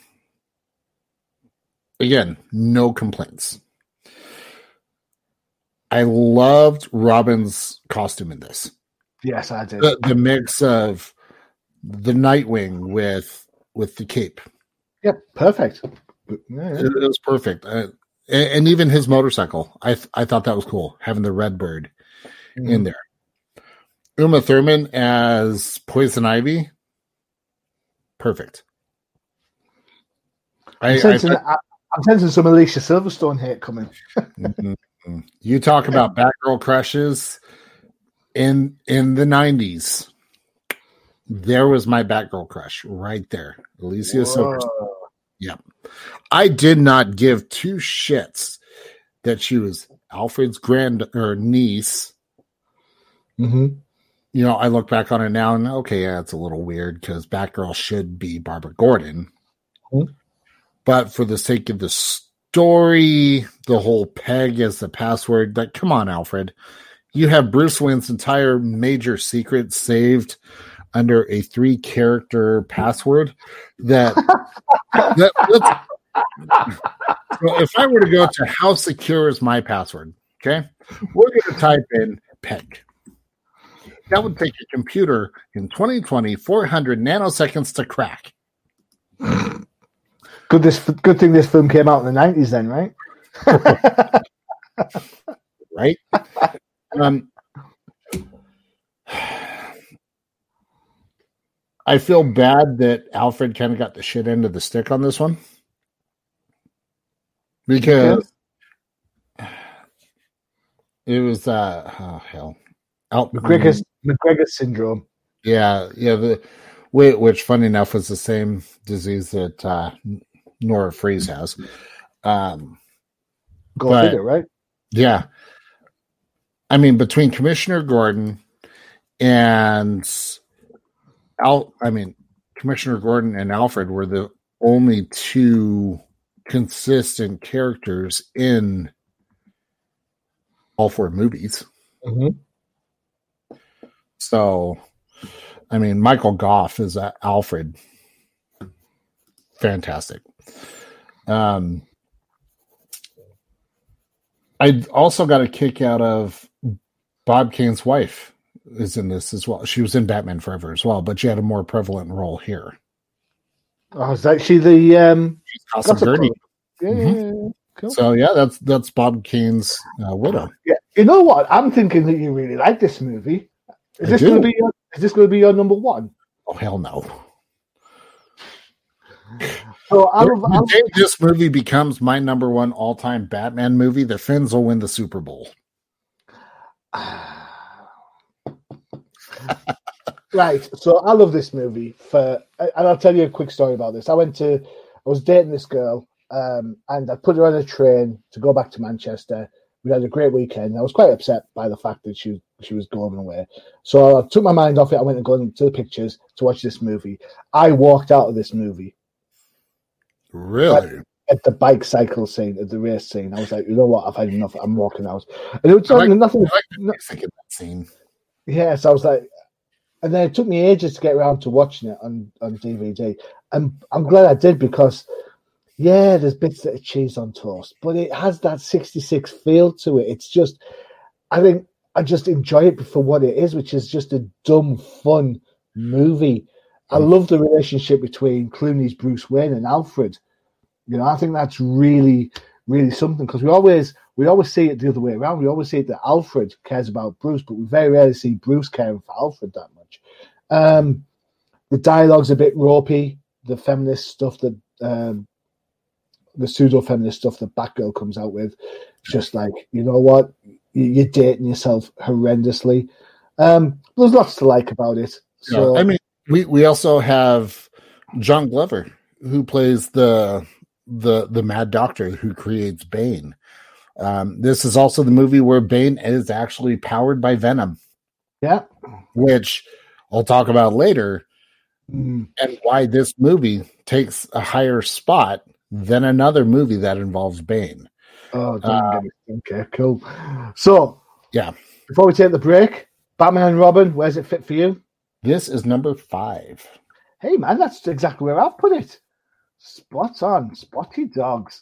again, no complaints. I loved Robin's costume in this. Yes, I did. The, the mix of the Nightwing with with the cape. Yep, perfect. Yeah, yeah. It, it was perfect. Uh, and, and even his motorcycle, I th- I thought that was cool, having the red bird mm. in there. Uma Thurman as Poison Ivy, perfect. I'm, I, sensing, I, I, I'm sensing some Alicia Silverstone hate coming. mm-hmm. You talk about Batgirl crushes in in the nineties. There was my Batgirl crush right there, Alicia Silverstone. Yeah, I did not give two shits that she was Alfred's grand or niece. Mm-hmm. You know, I look back on it now and okay, yeah, it's a little weird because Batgirl should be Barbara Gordon. Mm-hmm. But for the sake of the story, the whole peg as the password, like, come on, Alfred. You have Bruce Wayne's entire major secret saved under a three-character password that, that let's, well, if I were to go to how secure is my password, okay, we're going to type in peg. That would take your computer in twenty twenty four hundred nanoseconds to crack. Good, this good thing this film came out in the nineties, then, right? Right. Um, I feel bad that Alfred kind of got the shit end of the stick on this one because okay. it was uh oh hell, Al- McGregor McGregor syndrome. Yeah, yeah. The which, funny enough, was the same disease that uh, Nora Freeze has. Um, Go but, figure, right? Yeah. I mean, between Commissioner Gordon and Al, I mean, Commissioner Gordon and Alfred were the only two consistent characters in all four movies. Mm-hmm. So, I mean, Michael Gough is uh, Alfred. Fantastic. Um, I also got a kick out of Bob Kane's wife is in this as well. She was in Batman Forever as well, but she had a more prevalent role here. Oh, is that she the um Gossip Gertie? Yeah, mm-hmm. yeah, yeah. Cool. So yeah, that's that's Bob Kane's uh, widow. Yeah, you know what? I'm thinking that you really like this movie. Is I this going to be your, is this going to be your number one? Oh hell no! So I'll, I'll, if this movie becomes my number one all-time Batman movie, the Finns will win the Super Bowl. Right. So I love this movie for, and I'll tell you a quick story about this. I went to, I was dating this girl, um, and I put her on a train to go back to Manchester. We had a great weekend. I was quite upset by the fact that she she was going away. So I took my mind off it. I went and gone to the pictures to watch this movie. I walked out of this movie. Really? At, at the bike cycle scene, at the race scene. I was like, you know what? I've had enough. I'm walking out. And it was I like, nothing. I like the music in that scene. Yes, yeah, so I was like, and then it took me ages to get around to watching it on, on D V D. And I'm glad I did because, yeah, there's bits that are cheese on toast, but it has that sixty-six feel to it. It's just, I think I just enjoy it for what it is, which is just a dumb, fun movie. I love the relationship between Clooney's Bruce Wayne and Alfred. You know, I think that's really, really something because we always we always see it the other way around. We always see it that Alfred cares about Bruce, but we very rarely see Bruce caring for Alfred that much. Um, the dialogue's a bit ropey. The feminist stuff that um, the pseudo-feminist stuff that Batgirl comes out with, just like, you know what, you're dating yourself horrendously. Um, there's lots to like about it. So yeah, I mean, we, we also have John Glover, who plays the the the Mad Doctor who creates Bane. Um, this is also the movie where Bane is actually powered by Venom. Yeah, which I'll talk about later, mm. and why this movie takes a higher spot than another movie that involves Bane. Oh, uh, okay, cool. So, yeah, before we take the break, Batman and Robin, where's it fit for you? This is number five. Hey, man, that's exactly where I've put it. Spot on, spotty dogs.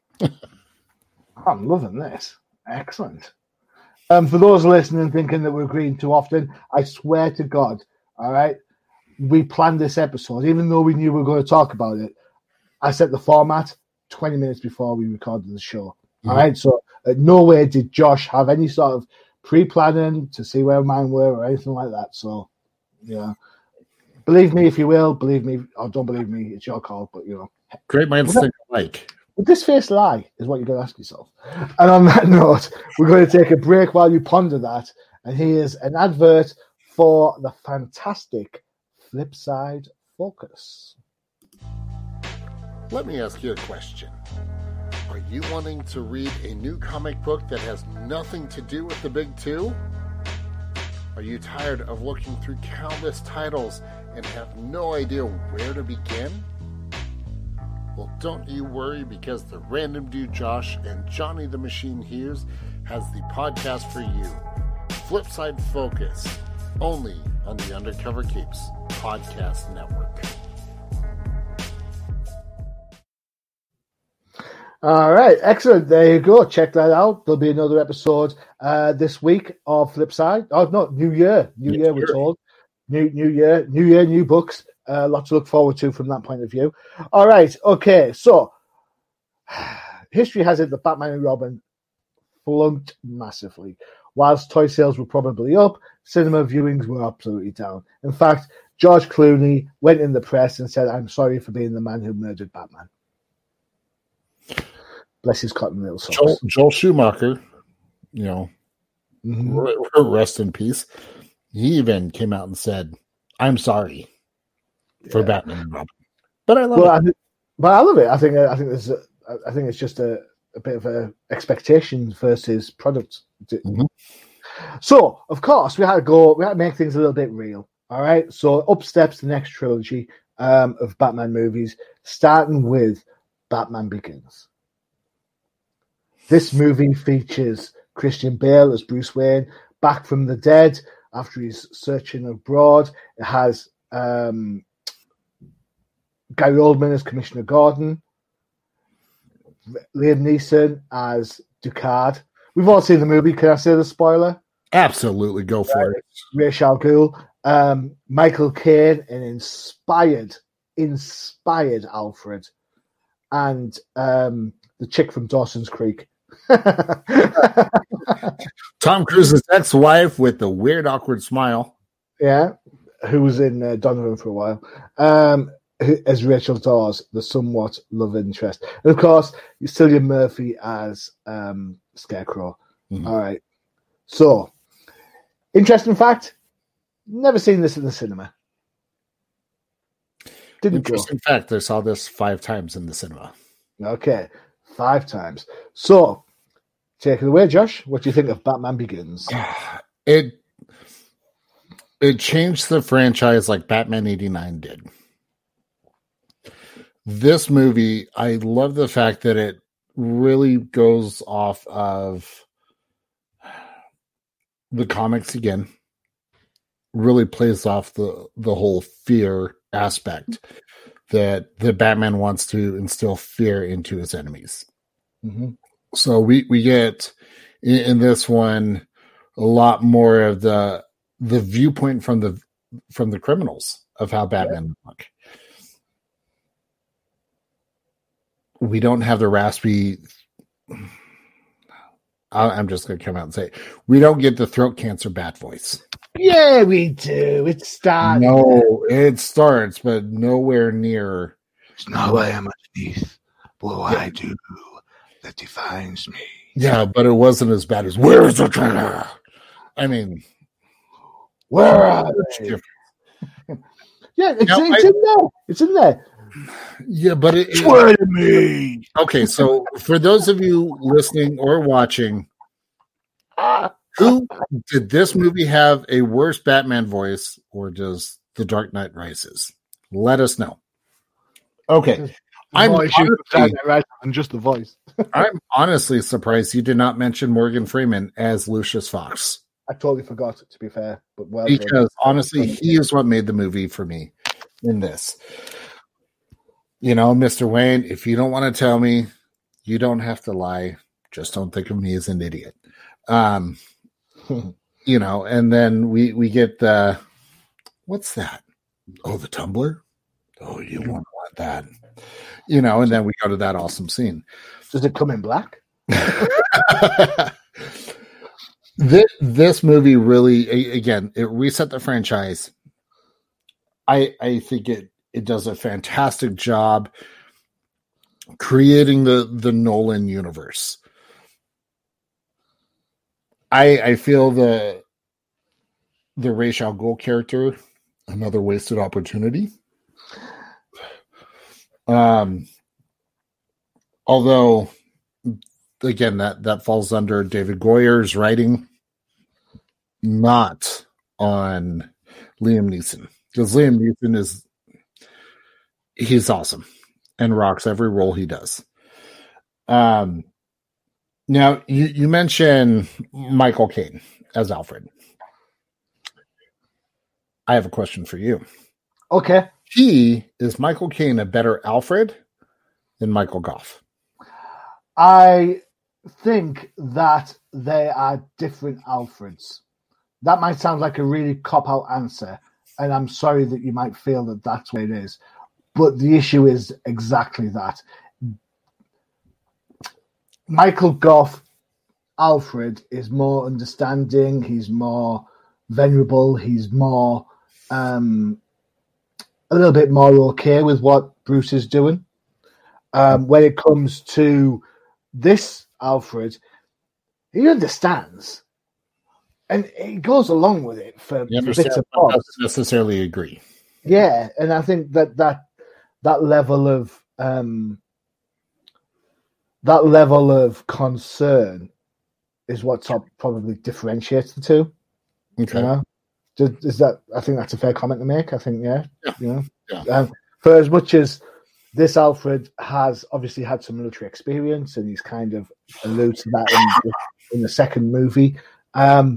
I'm loving this. Excellent. Um, for those listening thinking that we're agreeing too often, I swear to God, all right, we planned this episode, even though we knew we were going to talk about it. I set the format twenty minutes before we recorded the show. Mm-hmm. All right, so uh, no way did Josh have any sort of pre-planning to see where mine were or anything like that. So, yeah. Believe me if you will, believe me, or don't believe me, it's your call, but, you know. Great minds think alike. Would this face lie, is what you're going to ask yourself. And on that note, we're going to take a break while you ponder that. And here's an advert for the fantastic Flipside Focus. Let me ask you a question. Are you wanting to read a new comic book that has nothing to do with the big two? Are you tired of looking through countless titles and have no idea where to begin? Well, don't you worry, because the Random Dude Josh and Johnny the Machine Hughes has the podcast for you. Flipside Focus, only on the Undercover Capes Podcast Network. All right, excellent. There you go. Check that out. There'll be another episode uh, this week of Flipside. Oh, no, New Year. New Year, we're told. New New Year, New Year, new books. A uh, lot to look forward to from that point of view. All right, okay. So, history has it that Batman and Robin flunked massively. Whilst toy sales were probably up, cinema viewings were absolutely down. In fact, George Clooney went in the press and said, "I'm sorry for being the man who murdered Batman." Bless his cotton little socks. Joel, Joel Schumacher, you know, mm-hmm. rest in peace. He even came out and said, "I'm sorry for yeah. Batman and Robin," but I love well, it. I th- but I love it. I think I think there's a, I think it's just a, a bit of a expectation versus product. Mm-hmm. So, of course, we had to go. We had to make things a little bit real. All right, so up steps the next trilogy um, of Batman movies, starting with Batman Begins. This movie features Christian Bale as Bruce Wayne, back from the dead after he's searching abroad. It has um, Gary Oldman as Commissioner Gordon, Liam Neeson as Ducard. We've all seen the movie. Can I say the spoiler? Absolutely, go for uh, it. Ra's al Ghul, um, Michael Caine, an inspired, inspired Alfred, and um, the chick from Dawson's Creek. Tom Cruise's ex-wife with the weird, awkward smile. Yeah, who was in uh, Donovan for a while. Um, who, as Rachel Dawes, the somewhat love interest. And of course, Cillian Murphy as um, Scarecrow. Mm-hmm. All right. So, interesting fact, never seen this in the cinema. Didn't Interesting go. fact, I saw this five times in the cinema. Okay, five times. So, take it away, Josh. What do you think of Batman Begins? It it changed the franchise like Batman eighty-nine did. This movie, I love the fact that it really goes off of the comics again. Really plays off the, the whole fear aspect that the Batman wants to instill fear into his enemies. Mm-hmm. So we, we get in, in this one a lot more of the the viewpoint from the from the criminals of how Batman yeah. look. We don't have the raspy. I'm just going to come out and say we don't get the throat cancer bat voice. Yeah, we do. It starts. No, it starts, but nowhere near. It's not who I am underneath, but what yeah. I do that defines me. Yeah, but it wasn't as bad as where's the trigger? I mean, where are they? Yeah, it's, now, it's I, in there. It's in there. Yeah, but it. Swear to me. Okay, so for those of you listening or watching, who did this movie have a worse Batman voice, or does The Dark Knight Rises? Let us know. Okay. I'm honestly, rather than just the voice. I'm honestly surprised you did not mention Morgan Freeman as Lucius Fox. I totally forgot, to be fair. But well, because done. honestly, he is what made the movie for me in this. You know, Mister Wayne, if you don't want to tell me, you don't have to lie. Just don't think of me as an idiot. Um, you know, and then we, we get the, what's that? Oh, the tumbler? Oh, you won't want that. You know, and then we go to that awesome scene. Does it come in black? this, this movie really, again, it reset the franchise. I I think it it does a fantastic job creating the, the Nolan universe. I I feel the the Ra's al Ghul character, another wasted opportunity. Um, although, again, that, that falls under David Goyer's writing, not on Liam Neeson. Because Liam Neeson is, he's awesome and rocks every role he does. Um, now, you, you mentioned Michael Caine as Alfred. I have a question for you. Okay. He is Michael Caine a better Alfred than Michael Gough? I think that they are different Alfreds. That might sound like a really cop-out answer, and I'm sorry that you might feel that that's what it is. But the issue is exactly that. Michael Gough, Alfred, is more understanding. He's more venerable. He's more... Um, a little bit more okay with what Bruce is doing. Um, when it comes to this Alfred, he understands. And he goes along with it for, you for bits of bobs. Doesn't necessarily agree. Yeah, and I think that that, that level of um, that level of concern is what top, probably differentiates the two. Okay. You know? Is that? I think that's a fair comment to make. I think, yeah, yeah. you know, yeah. Um, for as much as this Alfred has obviously had some military experience, and he's kind of alludes to that in, in the second movie. Um,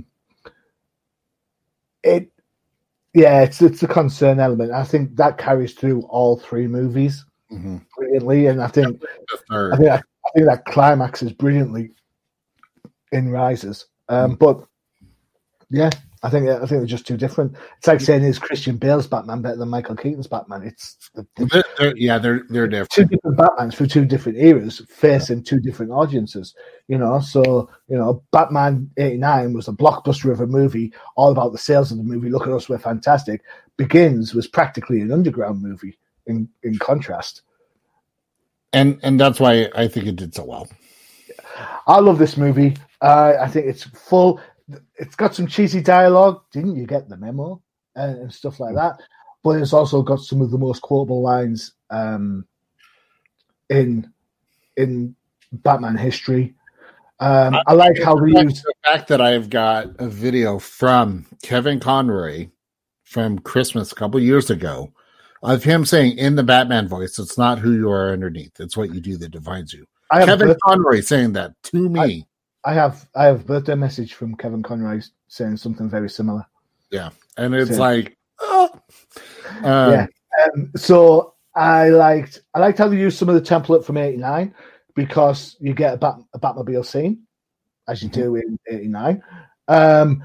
it, yeah, it's it's a concern element. I think that carries through all three movies mm-hmm. brilliantly, and I think I think that, I think that climax is brilliantly in Rises. Um, mm-hmm. But yeah. I think I think they're just too different. It's like saying, is Christian Bale's Batman better than Michael Keaton's Batman? It's they're, they're, yeah, they're they're different. Two different Batmans for two different eras, facing two different audiences. You know, so you know, Batman eighty-nine was a blockbuster of a movie, all about the sales of the movie. Look at us, we're fantastic. Begins was practically an underground movie. In in contrast, and and that's why I think it did so well. I love this movie. Uh, I think it's full. It's got some cheesy dialogue. Didn't you get the memo? And, and stuff like that. But it's also got some of the most quotable lines um, in in Batman history. Um, I, I like how they use the fact that I've got a video from Kevin Conroy from Christmas a couple years ago of him saying in the Batman voice, "It's not who you are underneath; it's what you do that defines you." I Kevin birth- Conroy saying that to me. I, I have I have a birthday message from Kevin Conroy saying something very similar. Yeah, and it's so, like, oh. um, yeah. Um, so I liked I liked how they used some of the template from eighty-nine because you get a, Bat, a Batmobile scene as you mm-hmm. do in eighty-nine. Um,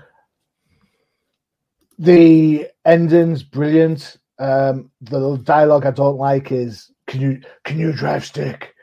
the ending's brilliant. Um, the dialogue I don't like is, "Can you can you drive stick?"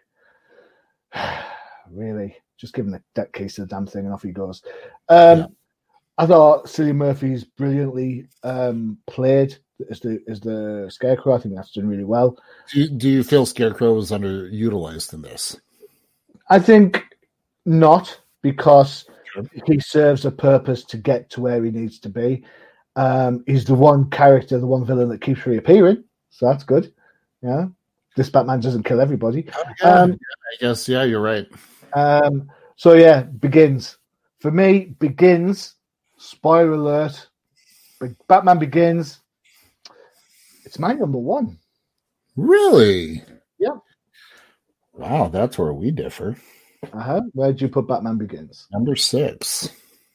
Really. Just give him the deck case of the damn thing and off he goes. Um, yeah. I thought Cillian Murphy's brilliantly um, played as the as the Scarecrow. I think that's done really well. Do you, do you feel Scarecrow was underutilized in this? I think not, because sure. he serves a purpose to get to where he needs to be. Um, he's the one character, the one villain that keeps reappearing, so that's good. Yeah, this Batman doesn't kill everybody. Oh, yeah. Um, I guess, yeah, you're right. Um, so yeah, Begins. For me, Begins, spoiler alert, Batman Begins, it's my number one. Really? Yeah. Wow, that's where we differ. Uh-huh. Where'd you put Batman Begins? Number six.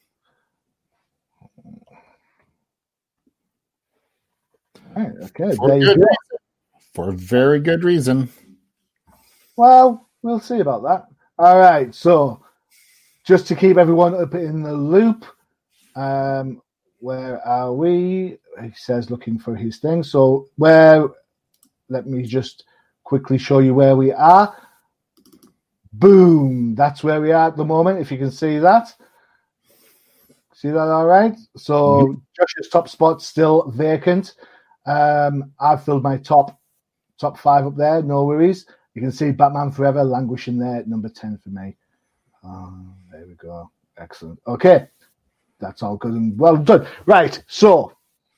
Right, okay, For there you good go. reason. For very good reason. Well, we'll see about that. All right, so just to keep everyone up in the loop, um, where are we? He says looking for his thing. So where, let me just quickly show you where we are. Boom, that's where we are at the moment, if you can see that. See that all right? So mm-hmm. Josh's top spot's still vacant. Um, I've filled my top top five up there, no worries. You can see Batman Forever languishing there at number ten for me. Oh, there we go. Excellent. Okay. That's all good and well done. Right. So,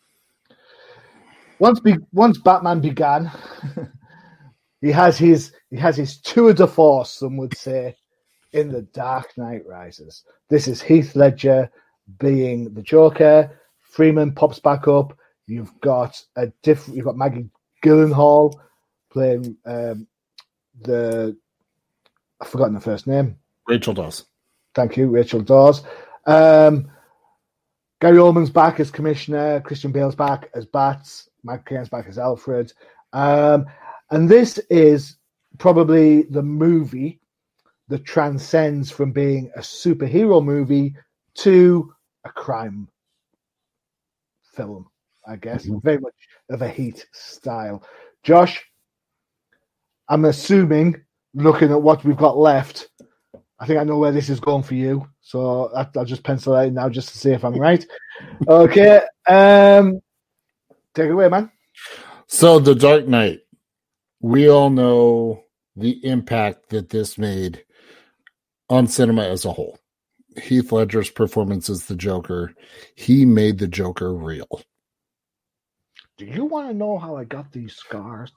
once be, once Batman began, he has his he has his tour de force, some would say, in The Dark Knight Rises. This is Heath Ledger being the Joker. Freeman pops back up. You've got a different. You've got Maggie Gyllenhaal playing. Um, The I've forgotten the first name. Rachel Dawes. Thank you, Rachel Dawes. Um, Gary Oldman's back as Commissioner. Christian Bale's back as Bats. Mike Caine's back as Alfred. Um, and this is probably the movie that transcends from being a superhero movie to a crime film, I guess. Mm-hmm. Very much of a Heat style. Josh, I'm assuming, looking at what we've got left, I think I know where this is going for you. So I'll just pencil it in now just to see if I'm right. Okay. Um, take it away, man. So The Dark Knight. We all know the impact that this made on cinema as a whole. Heath Ledger's performance as the Joker. He made the Joker real. Do you want to know how I got these scars?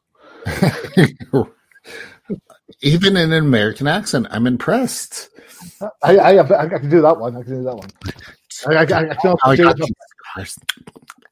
Even in an American accent, I'm impressed. I, I, I can do that one. I can do that one. I, I, I, I can also do it.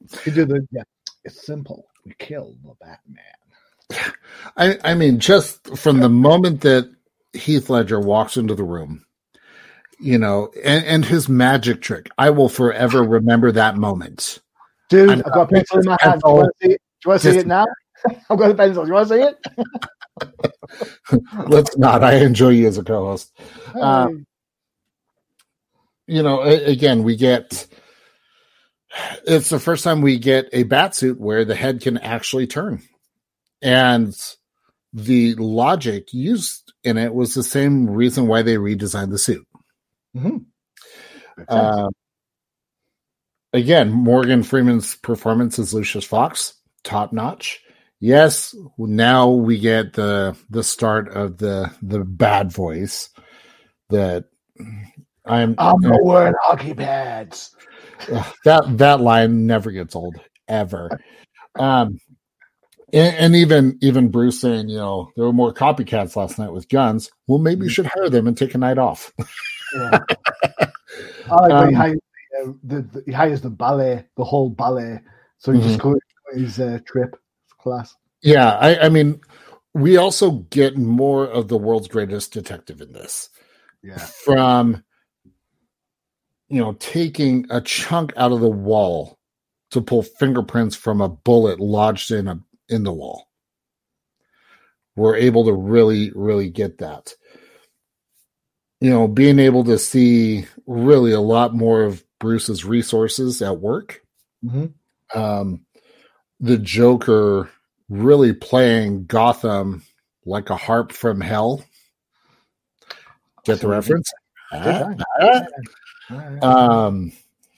You do the yeah. It's simple. We kill the Batman. I, I mean, just from the moment that Heath Ledger walks into the room, you know, and, and his magic trick, I will forever remember that moment. Dude, I'm I've got a pencil in my hand. Do you want to see it, Do you want to see it now? I've got a pencil. Do you want to see it? Let's not. I enjoy you as a co-host. Hey. Um, you know, again, we get, it's the first time we get a bat suit where the head can actually turn. And the logic used in it was the same reason why they redesigned the suit. Mm-hmm. Uh, again, Morgan Freeman's performance as Lucius Fox, top notch. Yes, now we get the the start of the the bad voice that I'm. I'm not wearing hockey pads. That that line never gets old ever. Um, and, and even even Bruce saying, you know, there were more copycats last night with guns. Well, maybe you should hire them and take a night off. Yeah. I like Um, he, hires, uh, the, the, he hires the ballet, the whole ballet, so he Mhm. just goes on his uh, trip. Class. Yeah, I, I mean, we also get more of the world's greatest detective in this. Yeah. From, you know, taking a chunk out of the wall to pull fingerprints from a bullet lodged in a in the wall. We're able to really, really get that. You know, being able to see really a lot more of Bruce's resources at work. Mm-hmm. Um, the Joker really playing Gotham like a harp from hell. Get the reference? Ah, ah. Um,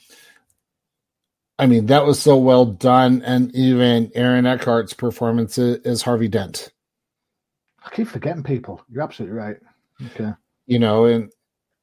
I mean, that was so well done. And even Aaron Eckhart's performance as Harvey Dent. I keep forgetting people. You're absolutely right. Okay. You know, and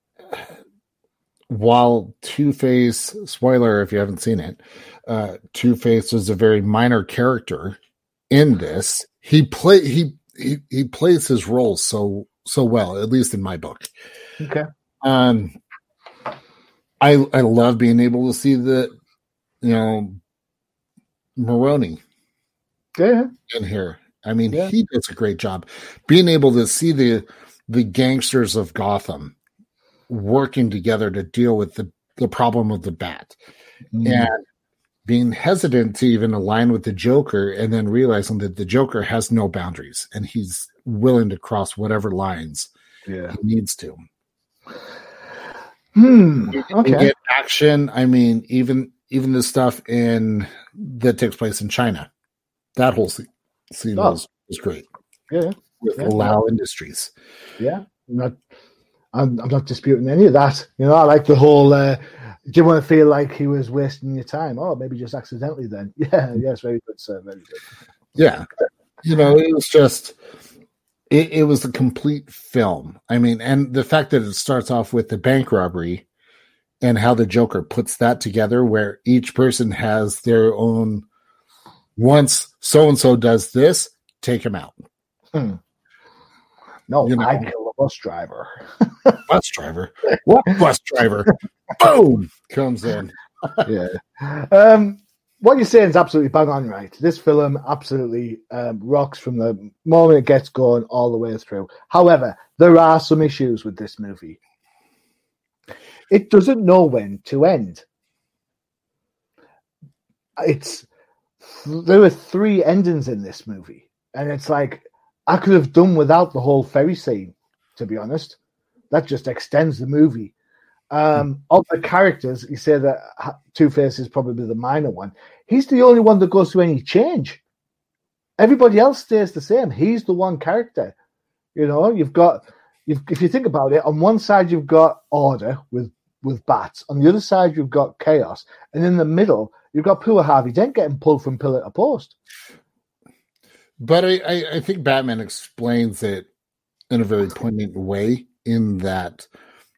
while Two-Face, spoiler if you haven't seen it, uh, Two-Face was a very minor character in this. He play he, he he plays his role so so well, at least in my book. Okay. Um, I I love being able to see the, you know, Maroni Yeah. in here. I mean, Yeah. he does a great job being able to see the the gangsters of Gotham working together to deal with the, the problem of the bat. Mm. And being hesitant to even align with the Joker and then realizing that the Joker has no boundaries and he's willing to cross whatever lines Yeah. he needs to. Hmm. We Okay. get action. I mean, even even the stuff in that takes place in China. That whole scene, scene Oh. was, was great. Yeah. With Yeah. Lau Industries. Yeah. I'm not, I'm, I'm not disputing any of that. You know, I like the whole. Uh, do you want to feel like he was wasting your time? Oh, maybe just accidentally. Then, yeah, yes, very good, sir. Very good. Yeah. You know, it was just, it, it was a complete film. I mean, and the fact that it starts off with the bank robbery and how the Joker puts that together, where each person has their own, once so-and-so does this, take him out. Hmm. No, You know. I kill a bus driver. Bus driver. What bus driver? Boom! Comes in. Yeah. Um, what you're saying is absolutely bang on, right? This film absolutely um, rocks from the moment it gets going all the way through. However, there are some issues with this movie. It doesn't know when to end. It's there are three endings in this movie, and it's like I could have done without the whole ferry scene, to be honest. That just extends the movie. Um, of the characters, you say that Two-Face is probably the minor one. He's the only one that goes through any change. Everybody else stays the same. He's the one character. You know, you've got, you've, if you think about it, on one side you've got order with, with bats. On the other side you've got chaos. And in the middle, you've got poor Harvey Dent getting pulled from pillar to post. But I, I, I think Batman explains it in a very poignant way in that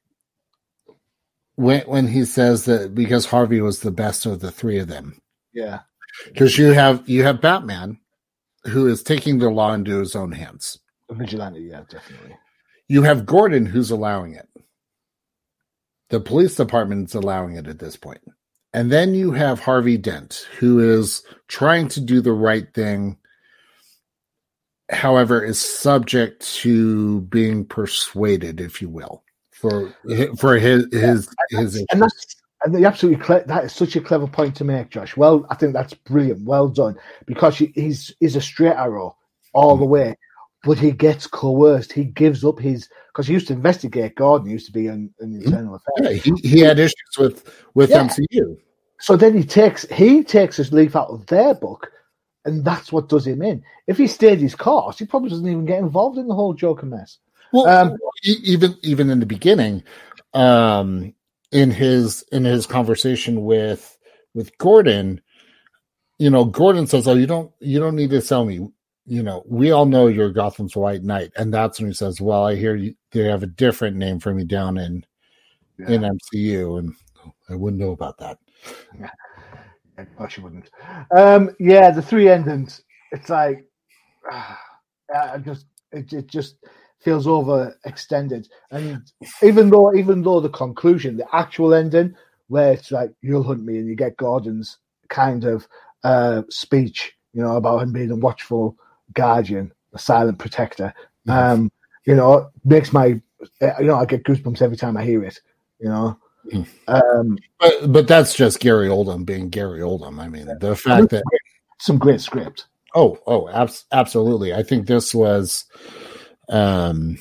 when when he says that because Harvey was the best of the three of them. Yeah. Because you have you have Batman who is taking the law into his own hands. A vigilante, yeah, definitely. You have Gordon who's allowing it. The police department's allowing it at this point. And then you have Harvey Dent, who is trying to do the right thing, however, is subject to being persuaded, if you will, for for his his his. And that's and the absolutely cle- that is such a clever point to make, Josh. Well, I think that's brilliant. Well done, because he, he's he's a straight arrow all the way, but he gets coerced. He gives up his because he used to investigate Gordon. He used to be an, an internal affairs. Yeah, he, he had issues with with Yeah. M C U. So then he takes he takes his leaf out of their book, and that's what does him in. If he stayed his course, he probably doesn't even get involved in the whole Joker mess. Well, Um, e- even even in the beginning, um, in his in his conversation with with Gordon, you know, Gordon says, "Oh, you don't you don't need to sell me. You know, we all know you're Gotham's White Knight." And that's when he says, "Well, I hear you, they have a different name for me down in Yeah. in M C U, and I wouldn't know about that." Yeah, of course you wouldn't. Um, yeah, the three endings. It's like ah, I just it, it just feels overextended. And even though even though the conclusion, the actual ending, where it's like you'll hunt me, and you get Gordon's kind of uh, speech, you know, about him being a watchful guardian, a silent protector. Mhm. Um, you know, makes my you know I get goosebumps every time I hear it. You know. Mhm. Um, But but that's just Gary Oldham being Gary Oldham. I mean, the fact that some great script. oh oh abs- absolutely, I think this was um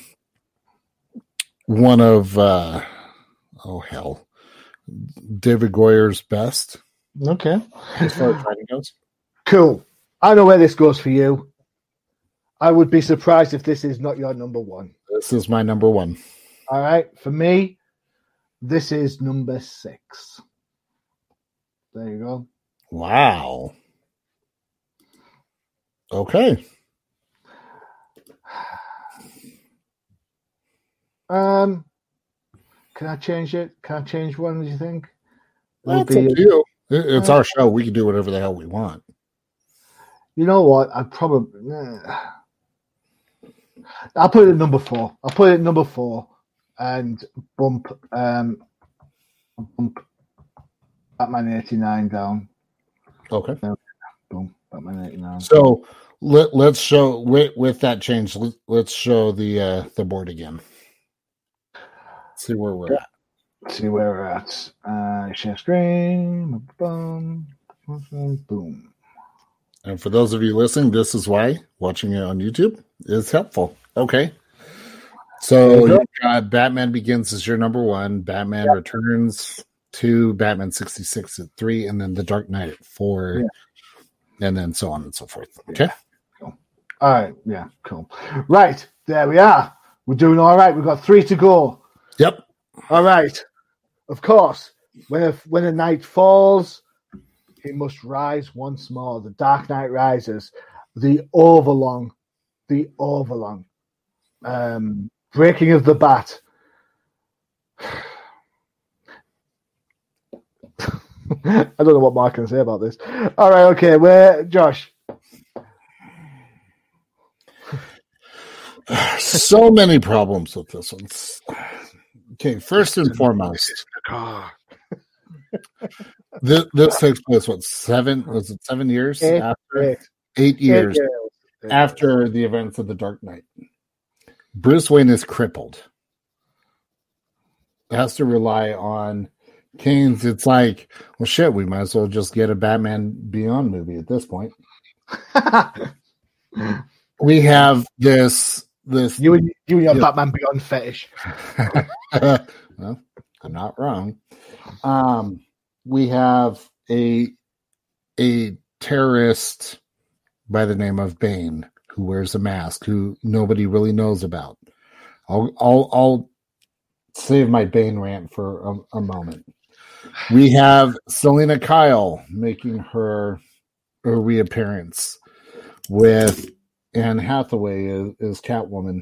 one of uh oh hell David Goyer's best Okay. as far as writing goes. Cool. I know where this goes for you. I would be surprised if this is not your number one. This is my number one. All right. For me, this is number six. There you go. Wow. Okay. Um, can I change it? Can I change one, do you think? It'll That's up be- to you. It- It's our show. We can do whatever the hell we want. You know what? I'd probably. I'll put it at number four. I'll put it at number four and bump um bump Batman eighty-nine down. Okay. Boom. Batman eighty-nine. So let let's show with with that change. Let, let's show the uh, the board again. See where we're at. Let's see where we're at. Uh, share screen. Boom. Boom. And for those of you listening, this is why watching it on YouTube is helpful. Okay. So There you go. you've got Batman Begins as your number one, Batman Yep. Returns two, Batman sixty-six at three, and then The Dark Knight at four, and then so on and so forth. Okay. All right. Yeah. Cool. Right. There we are. We're doing all right. We've got three to go. Yep. All right. Of course, when a, when a night falls, he must rise once more. The Dark Knight Rises. The Overlong. The Overlong. Um, Breaking of the Bat. I don't know what Mark can say about this. All right, okay. Where, Josh? So many problems with this one. Okay, first and foremost, car. this, this takes place what seven was it seven years Eight, after eight. eight years Eight after the events of the Dark Knight. Bruce Wayne is crippled. Has to rely on Kane's. It's like, well, shit, we might as well just get a Batman Beyond movie at this point. We have this this You and you and your Yeah. Batman Beyond fetish. well, I'm not wrong. Um, we have a a terrorist by the name of Bane who wears a mask, who nobody really knows about. I'll I'll, I'll save my Bane rant for a, a moment. We have Selena Kyle making her, her reappearance with Anne Hathaway as, as Catwoman.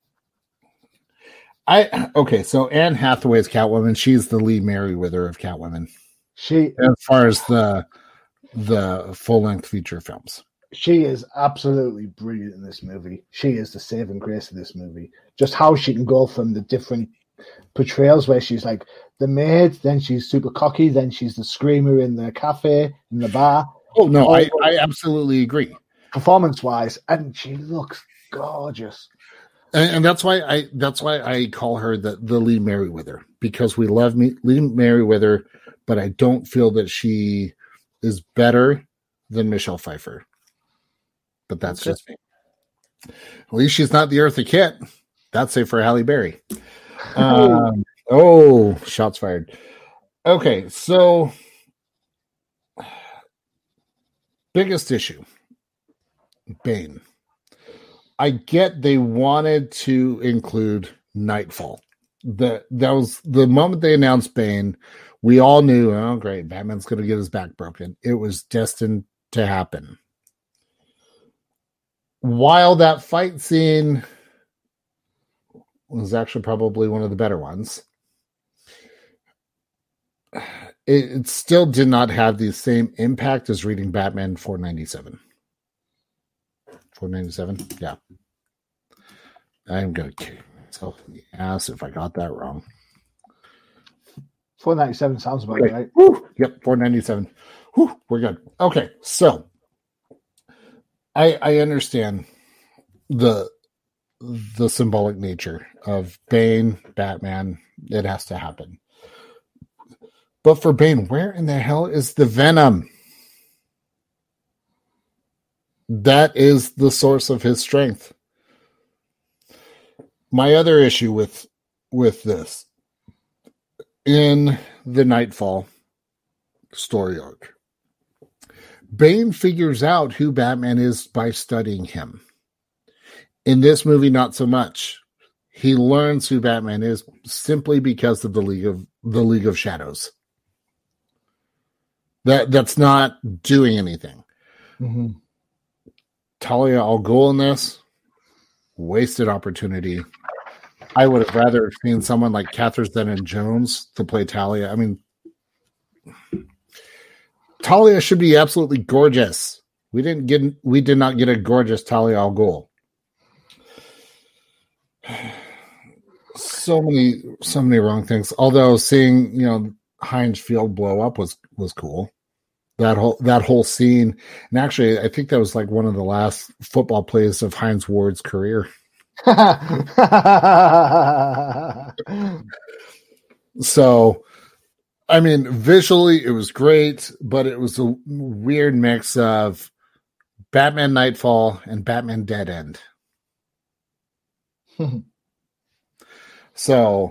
I okay, so Anne Hathaway is Catwoman. She's the Lee Merriweather of Catwoman She as far as the the full length feature films. she is absolutely brilliant in this movie. She is the saving grace of this movie. Just how she can go from the different portrayals where she's like the maid, then she's super cocky, then she's the screamer in the cafe, in the bar. Oh, no, I, I absolutely agree. Performance-wise, and she looks gorgeous. And, and that's why I that's why I call her the, the Lee Merriweather, because we love me, Lee Merriweather, but I don't feel that she is better than Michelle Pfeiffer. But that's Okay. just me. At least she's not the Eartha Kitt. That's safe for Halle Berry. Um, oh, shots fired. Okay, so biggest issue, Bane. I get they wanted to include Nightfall. The, that was the moment they announced Bane. We all knew, oh, great, Batman's going to get his back broken. It was destined to happen. While that fight scene was actually probably one of the better ones, it, it still did not have the same impact as reading Batman four ninety-seven. four ninety-seven? Yeah. I'm going to kick myself in the ass if I got that wrong. four ninety-seven sounds about Okay. right. Woo! Yep, four ninety-seven. Whew, we're good. Okay, so I I understand the the symbolic nature of Bane, Batman. It has to happen. But for Bane, where in the hell is the Venom? That is the source of his strength. My other issue with with this, in the Nightfall story arc, Bane figures out who Batman is by studying him. In this movie, not so much. He learns who Batman is simply because of the League of the League of Shadows. That that's not doing anything. Mm-hmm. Talia al Ghul in this, wasted opportunity. I would have rather seen someone like Catherine Zeta-Jones to play Talia. I mean, Talia should be absolutely gorgeous. We didn't get, we did not get a gorgeous Talia al Ghul. So many, so many wrong things. Although seeing, you know, Heinz Field blow up was was cool. That whole that whole scene, and actually, I think that was like one of the last football plays of Heinz Ward's career. So, I mean, visually it was great, but it was a weird mix of Batman Nightfall and Batman Dead End. So,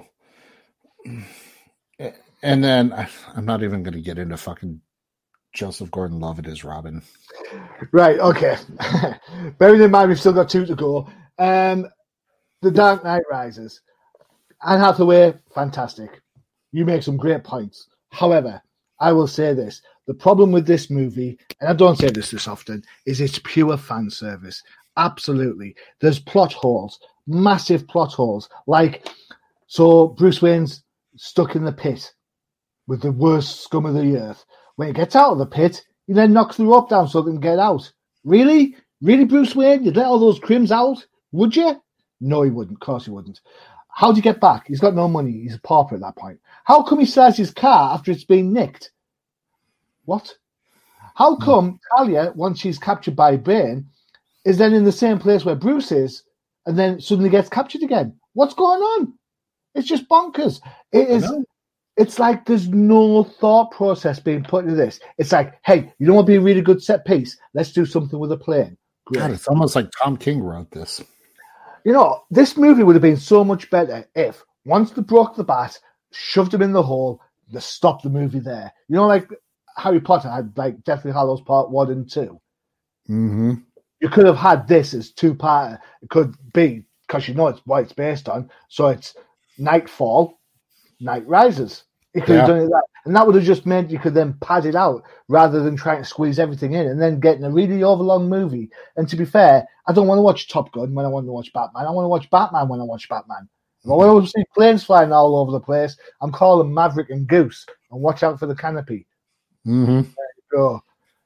and then I'm not even going to get into fucking Joseph Gordon-Levitt as Robin. Right, okay. Bearing in mind we've still got two to go. Um, The Dark Knight Rises. Anne Hathaway, fantastic. You make some great points. However, I will say this. The problem with this movie, and I don't say this this often, is it's pure fan service. Absolutely. There's plot holes, massive plot holes. Like, so Bruce Wayne's stuck in the pit with the worst scum of the earth. When he gets out of the pit, he then knocks the rope down so they can get out. Really? Really, Bruce Wayne? You'd let all those crims out? Would you? No, he wouldn't. Of course he wouldn't. How'd he get back? He's got no money. He's a pauper at that point. How come he sells his car after it's been nicked? What? How come Talia, once she's captured by Bane, is then in the same place where Bruce is and then suddenly gets captured again? What's going on? It's just bonkers. It is. It's like there's no thought process being put into this. It's like, hey, you don't want to be a really good set piece? Let's do something with a plane. Great. God, it's almost like Tom King wrote this. You know, this movie would have been so much better if, once they broke the bat, shoved him in the hole, they stopped the movie there. You know, like Harry Potter had like Deathly Hallows Part One and Two. Mm-hmm. You could have had this as two-part. It could be, because you know it's what it's based on, so it's Nightfall, Night Rises. You could Yeah. have done it that. And that would have just meant you could then pad it out rather than trying to squeeze everything in and then getting a really overlong movie. And to be fair, I don't want to watch Top Gun when I want to watch Batman. I want to watch Batman when I watch Batman. If I want to see planes flying all over the place, I'm calling Maverick and Goose and watch out for the canopy. Mm-hmm. There you go.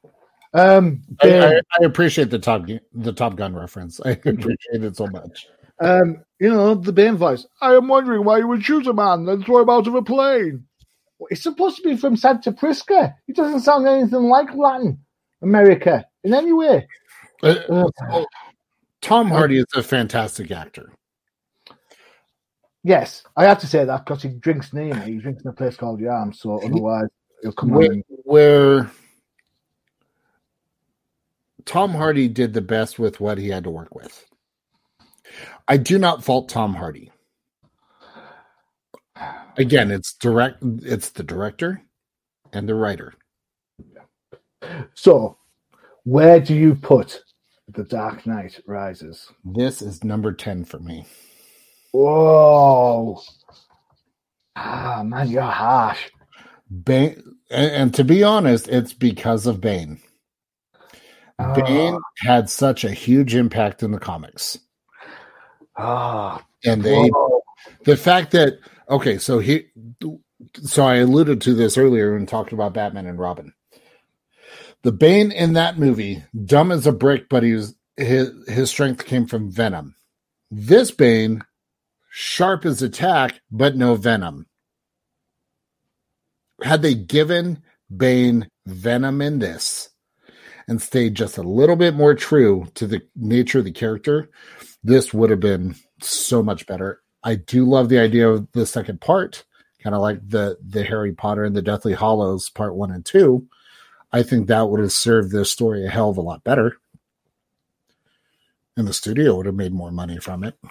Um, I, Bane. I, I appreciate the Top the Top Gun reference. I appreciate it so much. Um, you know, the Bane voice. I am wondering why you would shoot a man and throw him out of a plane. Well, it's supposed to be from Santa Prisca. It doesn't sound anything like Latin America in any way. Uh, Uh, Tom Hardy is a fantastic actor. yes, I have to say that because he drinks near me. He drinks in a place called Yam, so otherwise he'll come Where, on. where Tom Hardy did the best with what he had to work with. I do not fault Tom Hardy. Again, it's direct. It's the director and the writer. So, where do you put The Dark Knight Rises? This is number ten for me. Whoa. Ah, man, you're harsh. Bane, and, and to be honest, it's because of Bane. Oh. Bane had such a huge impact in the comics. Ah, And they, whoa. the fact that, okay, so he, so I alluded to this earlier when talking about Batman and Robin. The Bane in that movie, dumb as a brick, but he was, his, his strength came from venom. This Bane, sharp as attack, but no venom. Had they given Bane venom in this and stayed just a little bit more true to the nature of the character, this would have been so much better. I do love the idea of the second part, kind of like the, the Harry Potter and the Deathly Hallows part one and two. I think that would have served this story a hell of a lot better. And the studio would have made more money from it.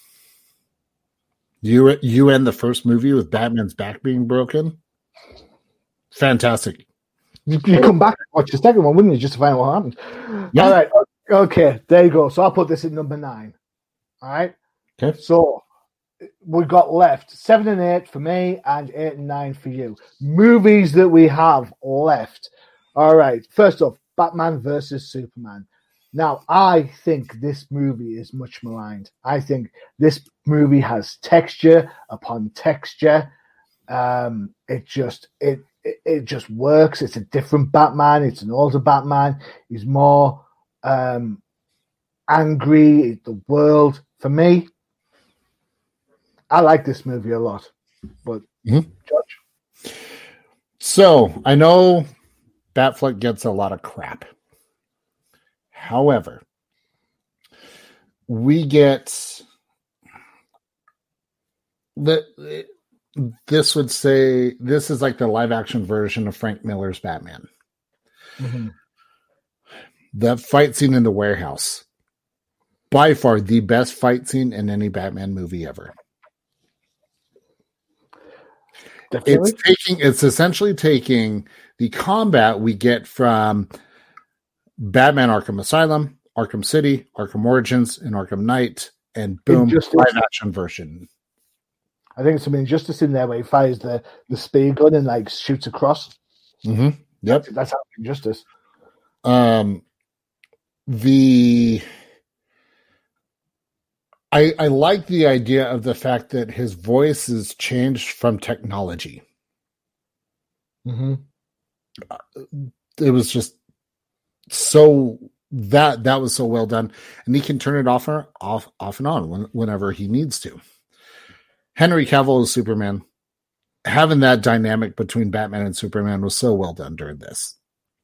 You, you end the first movie with Batman's back being broken. Fantastic. You, you come back and watch the second one, wouldn't you, just to find out what happened? Yeah. All right. Okay, there you go. So I'll put this at number nine. All right. Okay. So we've got left seven and eight for me and eight and nine for you. Movies that we have left. All right. First off, Batman versus Superman. Now, I think this movie is much maligned. I think this movie has texture upon texture. Um, it just it, it it just works. It's a different Batman. It's an older Batman. He's more um, angry at the world. For me, I like this movie a lot. But Mhm. Judge, So I know Batfleck gets a lot of crap. However, we get the this would say this is like the live action version of Frank Miller's Batman. mm-hmm. The fight scene in the warehouse, by far the best fight scene in any Batman movie ever. Definitely. It's taking it's essentially taking the combat we get from Batman Arkham Asylum, Arkham City, Arkham Origins, and Arkham Knight, and boom, Injustice. live action version. I think some Injustice in there where he fires the, the spear gun and like shoots across. Mm-hmm. Yep. That's how Injustice. Um, the I I like the idea of the fact that his voice is changed from technology. Mm-hmm. It was just so that that was so well done, and he can turn it off or off off and on when, whenever he needs to. Henry Cavill as Superman, having that dynamic between Batman and Superman was so well done during this.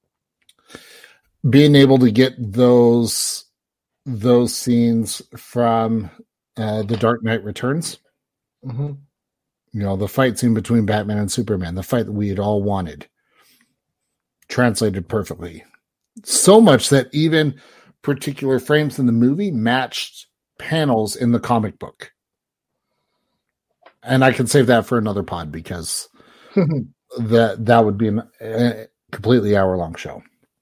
Being able to get those those scenes from uh, The Dark Knight Returns, Mm-hmm. you know, the fight scene between Batman and Superman, the fight that we had all wanted, translated perfectly. So much that even particular frames in the movie matched panels in the comic book. And I can save that for another pod because that that would be an, a completely hour-long show.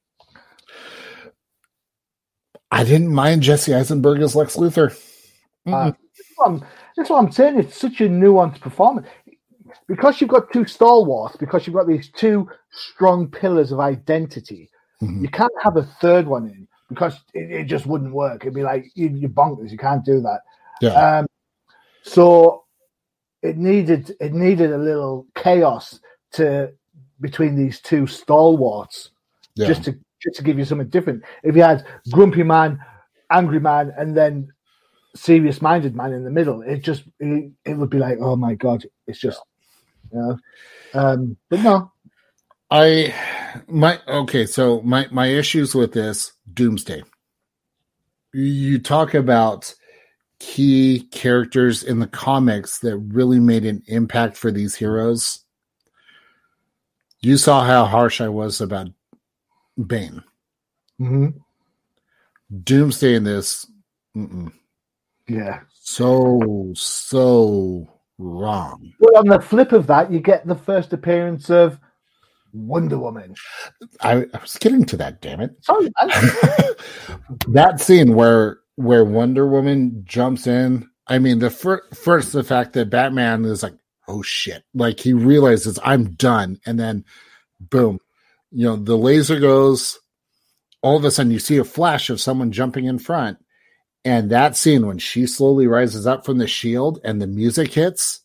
I didn't mind Jesse Eisenberg as Lex Luthor. Uh, that's, what I'm, that's what I'm saying. It's such a nuanced performance. Because you've got two stalwarts, because you've got these two strong pillars of identity, Mhm. you can't have a third one in because it, it just wouldn't work. It'd be like, you, you're bonkers. You can't do that. Yeah. Um, so it needed it needed a little chaos to between these two stalwarts yeah. just to just to give you something different. If you had Grumpy Man, Angry Man, and then serious-minded man in the middle. It just it, it would be like, oh my god, it's just you know. Um, but no, I my okay. So my my issues with this Doomsday. You talk about key characters in the comics that really made an impact for these heroes. You saw how harsh I was about Bane. mm-hmm. Doomsday in this, mm-mm. yeah. so so wrong. But on the flip of that, you get the first appearance of Wonder Woman. I, I was getting to that. Damn it! Sorry, man. That scene where where Wonder Woman jumps in. I mean, the fir- first the fact that Batman is like, oh shit, like he realizes I'm done, and then boom, you know, the laser goes. All of a sudden, you see a flash of someone jumping in front, and that scene when she slowly rises up from the shield and the music hits.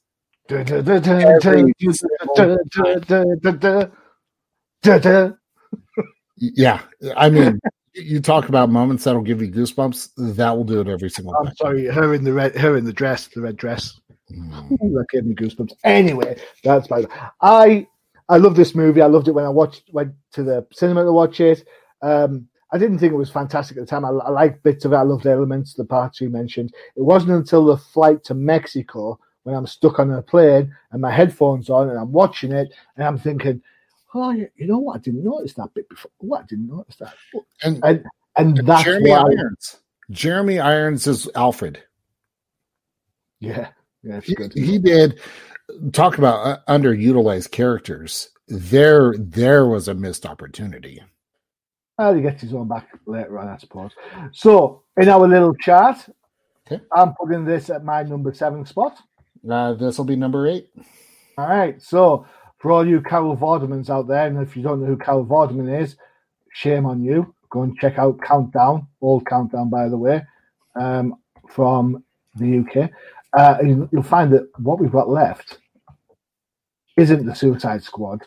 Yeah, I mean, you talk about moments that'll give you goosebumps. That will do it every single time. I'm sorry, her in the red, her in the dress, the red dress. Mm. That gave me goosebumps. Anyway, that's my. I I love this movie. I loved it when I watched went to the cinema to watch it. Um, I didn't think it was fantastic at the time. I, I liked bits of it. I loved elements, the parts you mentioned. It wasn't until the flight to Mexico when I'm stuck on a plane and my headphones on and I'm watching it and I'm thinking, oh, you know what? I didn't notice that bit before. What? I didn't notice that. And and, and that's Jeremy why. Irons. Jeremy Irons is Alfred. Yeah, yeah, it's He, good. he did talk about uh, underutilized characters. There, there was a missed opportunity. Well, he gets his own back later on, I suppose. So, in our little chart, okay. I'm putting this at my number seven spot. Uh, this will be number eight. All right. So, for all you Carol Vordermans out there, and if you don't know who Carol Vorderman is, shame on you. Go and check out Countdown, old Countdown, by the way, um, from the U K. Uh, and you'll find that what we've got left isn't the Suicide Squad.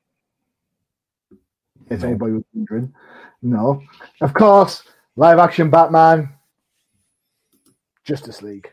If No. anybody was wondering. No. Of course, live action Batman, Justice League.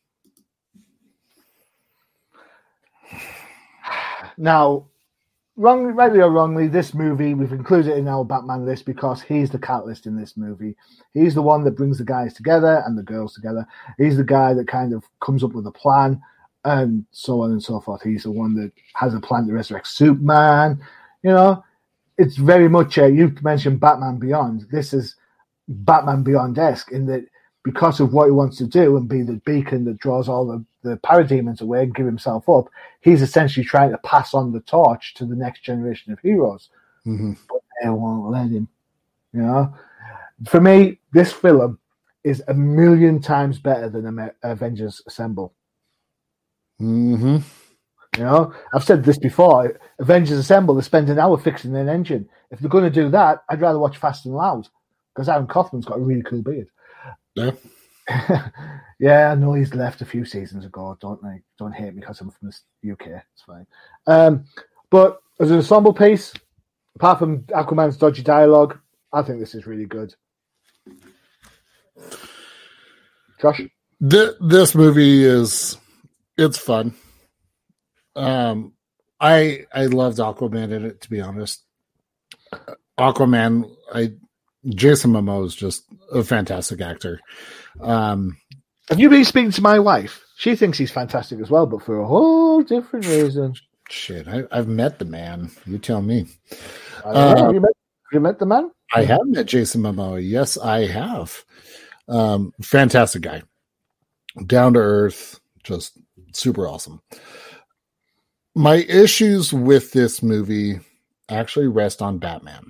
Now, wrong, rightly or wrongly, this movie, we've included it in our Batman list because he's the catalyst in this movie. He's the one that brings the guys together and the girls together. He's the guy that kind of comes up with a plan and so on and so forth. He's the one that has a plan to resurrect Superman. You know, it's very much, uh, you mentioned Batman Beyond. This is Batman Beyond-esque in that because of what he wants to do and be the beacon that draws all the, the parademons away and give himself up, he's essentially trying to pass on the torch to the next generation of heroes. Mm-hmm. But they won't let him. You know? For me, this film is a million times better than Avengers Assemble. Mm-hmm. You know, I've said this before. Avengers Assemble, they spend an hour fixing an engine. If they're going to do that, I'd rather watch Fast and Loud because Aaron Kaufman's got a really cool beard. Yeah. Yeah, I know he's left a few seasons ago. Don't like, don't hate me because I'm from the U K. It's fine. Um, but as an ensemble piece, apart from Aquaman's dodgy dialogue, I think this is really good. Josh? Th- this movie is, it's fun. Um, I I loved Aquaman in it, to be honest. Aquaman, I Jason Momoa is just a fantastic actor. Um, Have you been speaking to my wife? She thinks he's fantastic as well, but for a whole different reason. shit, I, I've met the man. You tell me. I don't know. Uh, have, you met, have you met the man? I have met Jason Momoa. Yes, I have. Um, fantastic guy. Down to earth, just super awesome. My issues with this movie actually rest on Batman.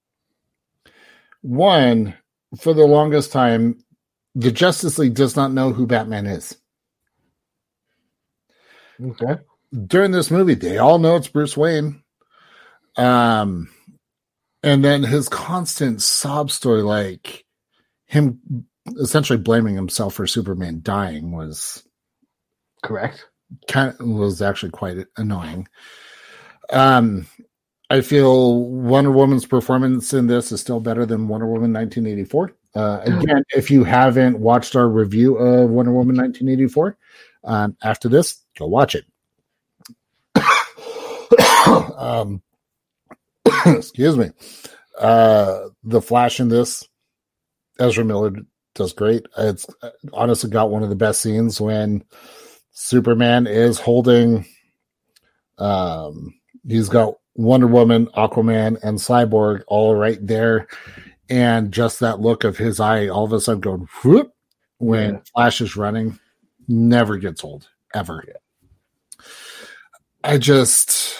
One, for the longest time, the Justice League does not know who Batman is. Okay. During this movie, they all know it's Bruce Wayne. Um, and then his constant sob story, like him essentially blaming himself for Superman dying, was Correct. kind of, was actually quite annoying. Um, I feel Wonder Woman's performance in this is still better than Wonder Woman nineteen eighty-four. Uh, again, if you haven't watched our review of Wonder Woman nineteen eighty-four, um, after this, go watch it. um, excuse me. Uh, the Flash in this, Ezra Miller does great. It's honestly got one of the best scenes when Superman is holding, um, he's got Wonder Woman, Aquaman, and Cyborg all right there. And just that look of his eye all of a sudden going whoop when yeah. Flash is running never gets old, ever. Yeah. I just,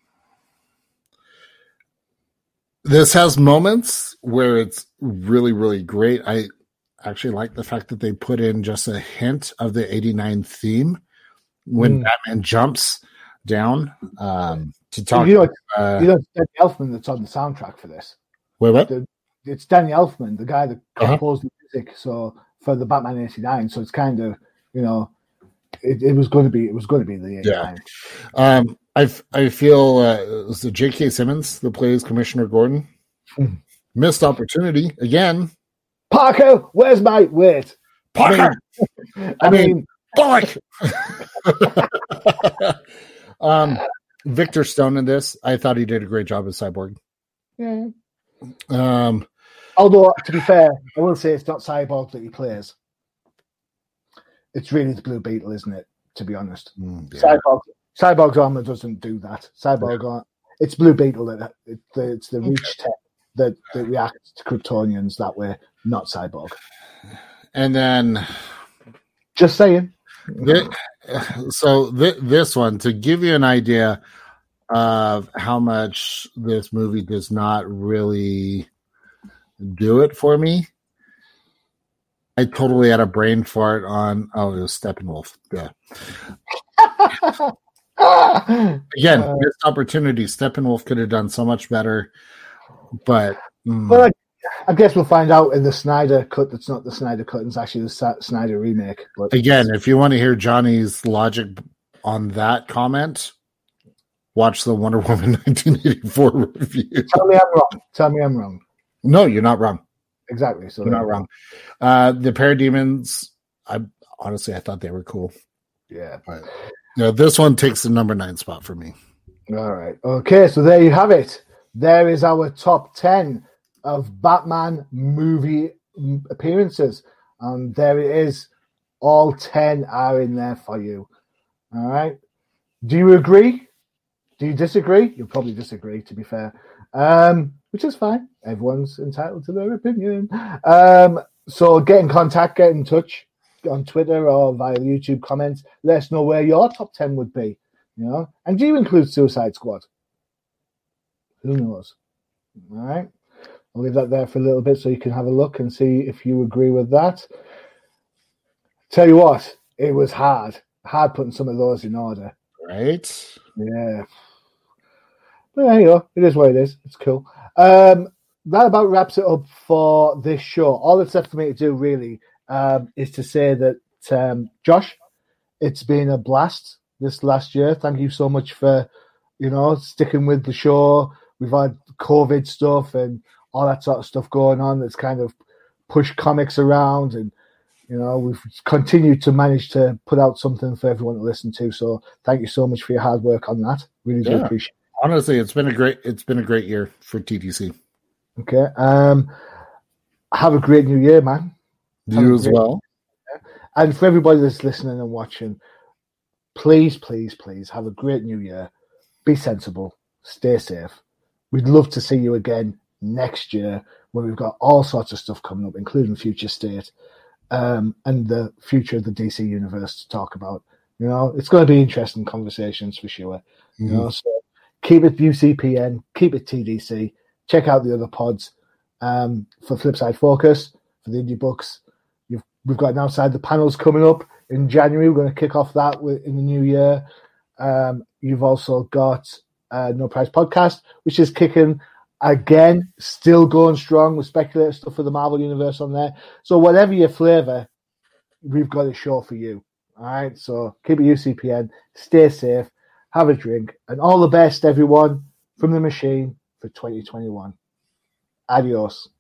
this has moments where it's really, really great. I actually like the fact that they put in just a hint of the eighty-nine theme when mm. Batman jumps down um, to talk. You know, uh, you know, it's Danny Elfman that's on the soundtrack for this. Wait, what? The, it's Danny Elfman, the guy that uh-huh. composed the music. So for the Batman eighty-nine, so it's kind of, you know, it, it was going to be, it was going to be the eighty-nine. Yeah. Um, I I feel uh, it was the J K. Simmons that plays Commissioner Gordon. Hmm. Missed opportunity again. Parker, where's my wait? Parker. I mean, I mean Bullock. um, Victor Stone in this, I thought he did a great job as Cyborg. Yeah. Um, although to be fair, I will say it's not Cyborg that he plays. It's really the Blue Beetle, isn't it? To be honest, mm, yeah. Cyborg, Cyborg's armor doesn't do that. Cyborg, yeah. it's Blue Beetle that it, it's the reach okay. tech that, that reacts to Kryptonians that way, not Cyborg. And then, just saying. This, so th- this one, to give you an idea of how much this movie does not really do it for me, I totally had a brain fart on, oh, it was Steppenwolf. Yeah. Again, uh, missed opportunity. Steppenwolf could have done so much better, but mm. well, I, I guess we'll find out in the Snyder cut. That's not the Snyder cut; it's actually the Sa- Snyder remake. But again, if you want to hear Johnny's logic on that comment, watch the Wonder Woman nineteen eighty-four review. Tell me I'm wrong. Tell me I'm wrong. No, you're not wrong. Exactly. So you're not wrong. Uh, the Parademons, I honestly I thought they were cool. Yeah, but you know, this one takes the number nine spot for me. All right. Okay, so there you have it. There is our top ten of Batman movie appearances. And there it is. All ten are in there for you. All right. Do you agree? Do you disagree? You'll probably disagree, to be fair. Um, which is fine. Everyone's entitled to their opinion. Um, so get in contact, get in touch on Twitter or via YouTube comments. Let us know where your top ten would be. You know, and do you include Suicide Squad? Who knows? All right. I'll leave that there for a little bit so you can have a look and see if you agree with that. Tell you what, it was hard. Hard putting some of those in order. Right? Yeah. But there you go. It is what it is. It's cool. Um, that about wraps it up for this show. All that's left for me to do, really, um, is to say that, um, Josh, it's been a blast this last year. Thank you so much for, you know, sticking with the show. We've had COVID stuff and all that sort of stuff going on that's kind of pushed comics around, and you know we've continued to manage to put out something for everyone to listen to. So thank you so much for your hard work on that. Really do yeah. appreciate it. Honestly, it's been a great it's been a great year for T D C. Okay. Um have a great new year, man. You as well. Year. And for everybody that's listening and watching, please, please, please have a great new year. Be sensible. Stay safe. We'd love to see you again next year when we've got all sorts of stuff coming up, including Future State um, and the future of the D C universe to talk about. You know, it's going to be interesting conversations for sure. Mm-hmm. You know, so keep it U C P N, keep it T D C. Check out the other pods um, for Flipside Focus, for the indie books. You've, we've got an Outside the Panels coming up in January. We're going to kick off that with, in the new year. Um, you've also got uh, No Price Podcast, which is kicking again, still going strong with speculative stuff for the Marvel Universe on there. So whatever your flavour, we've got a show for you. All right, so keep it U C P N, stay safe, have a drink, and all the best, everyone, from the machine for twenty twenty-one. Adios.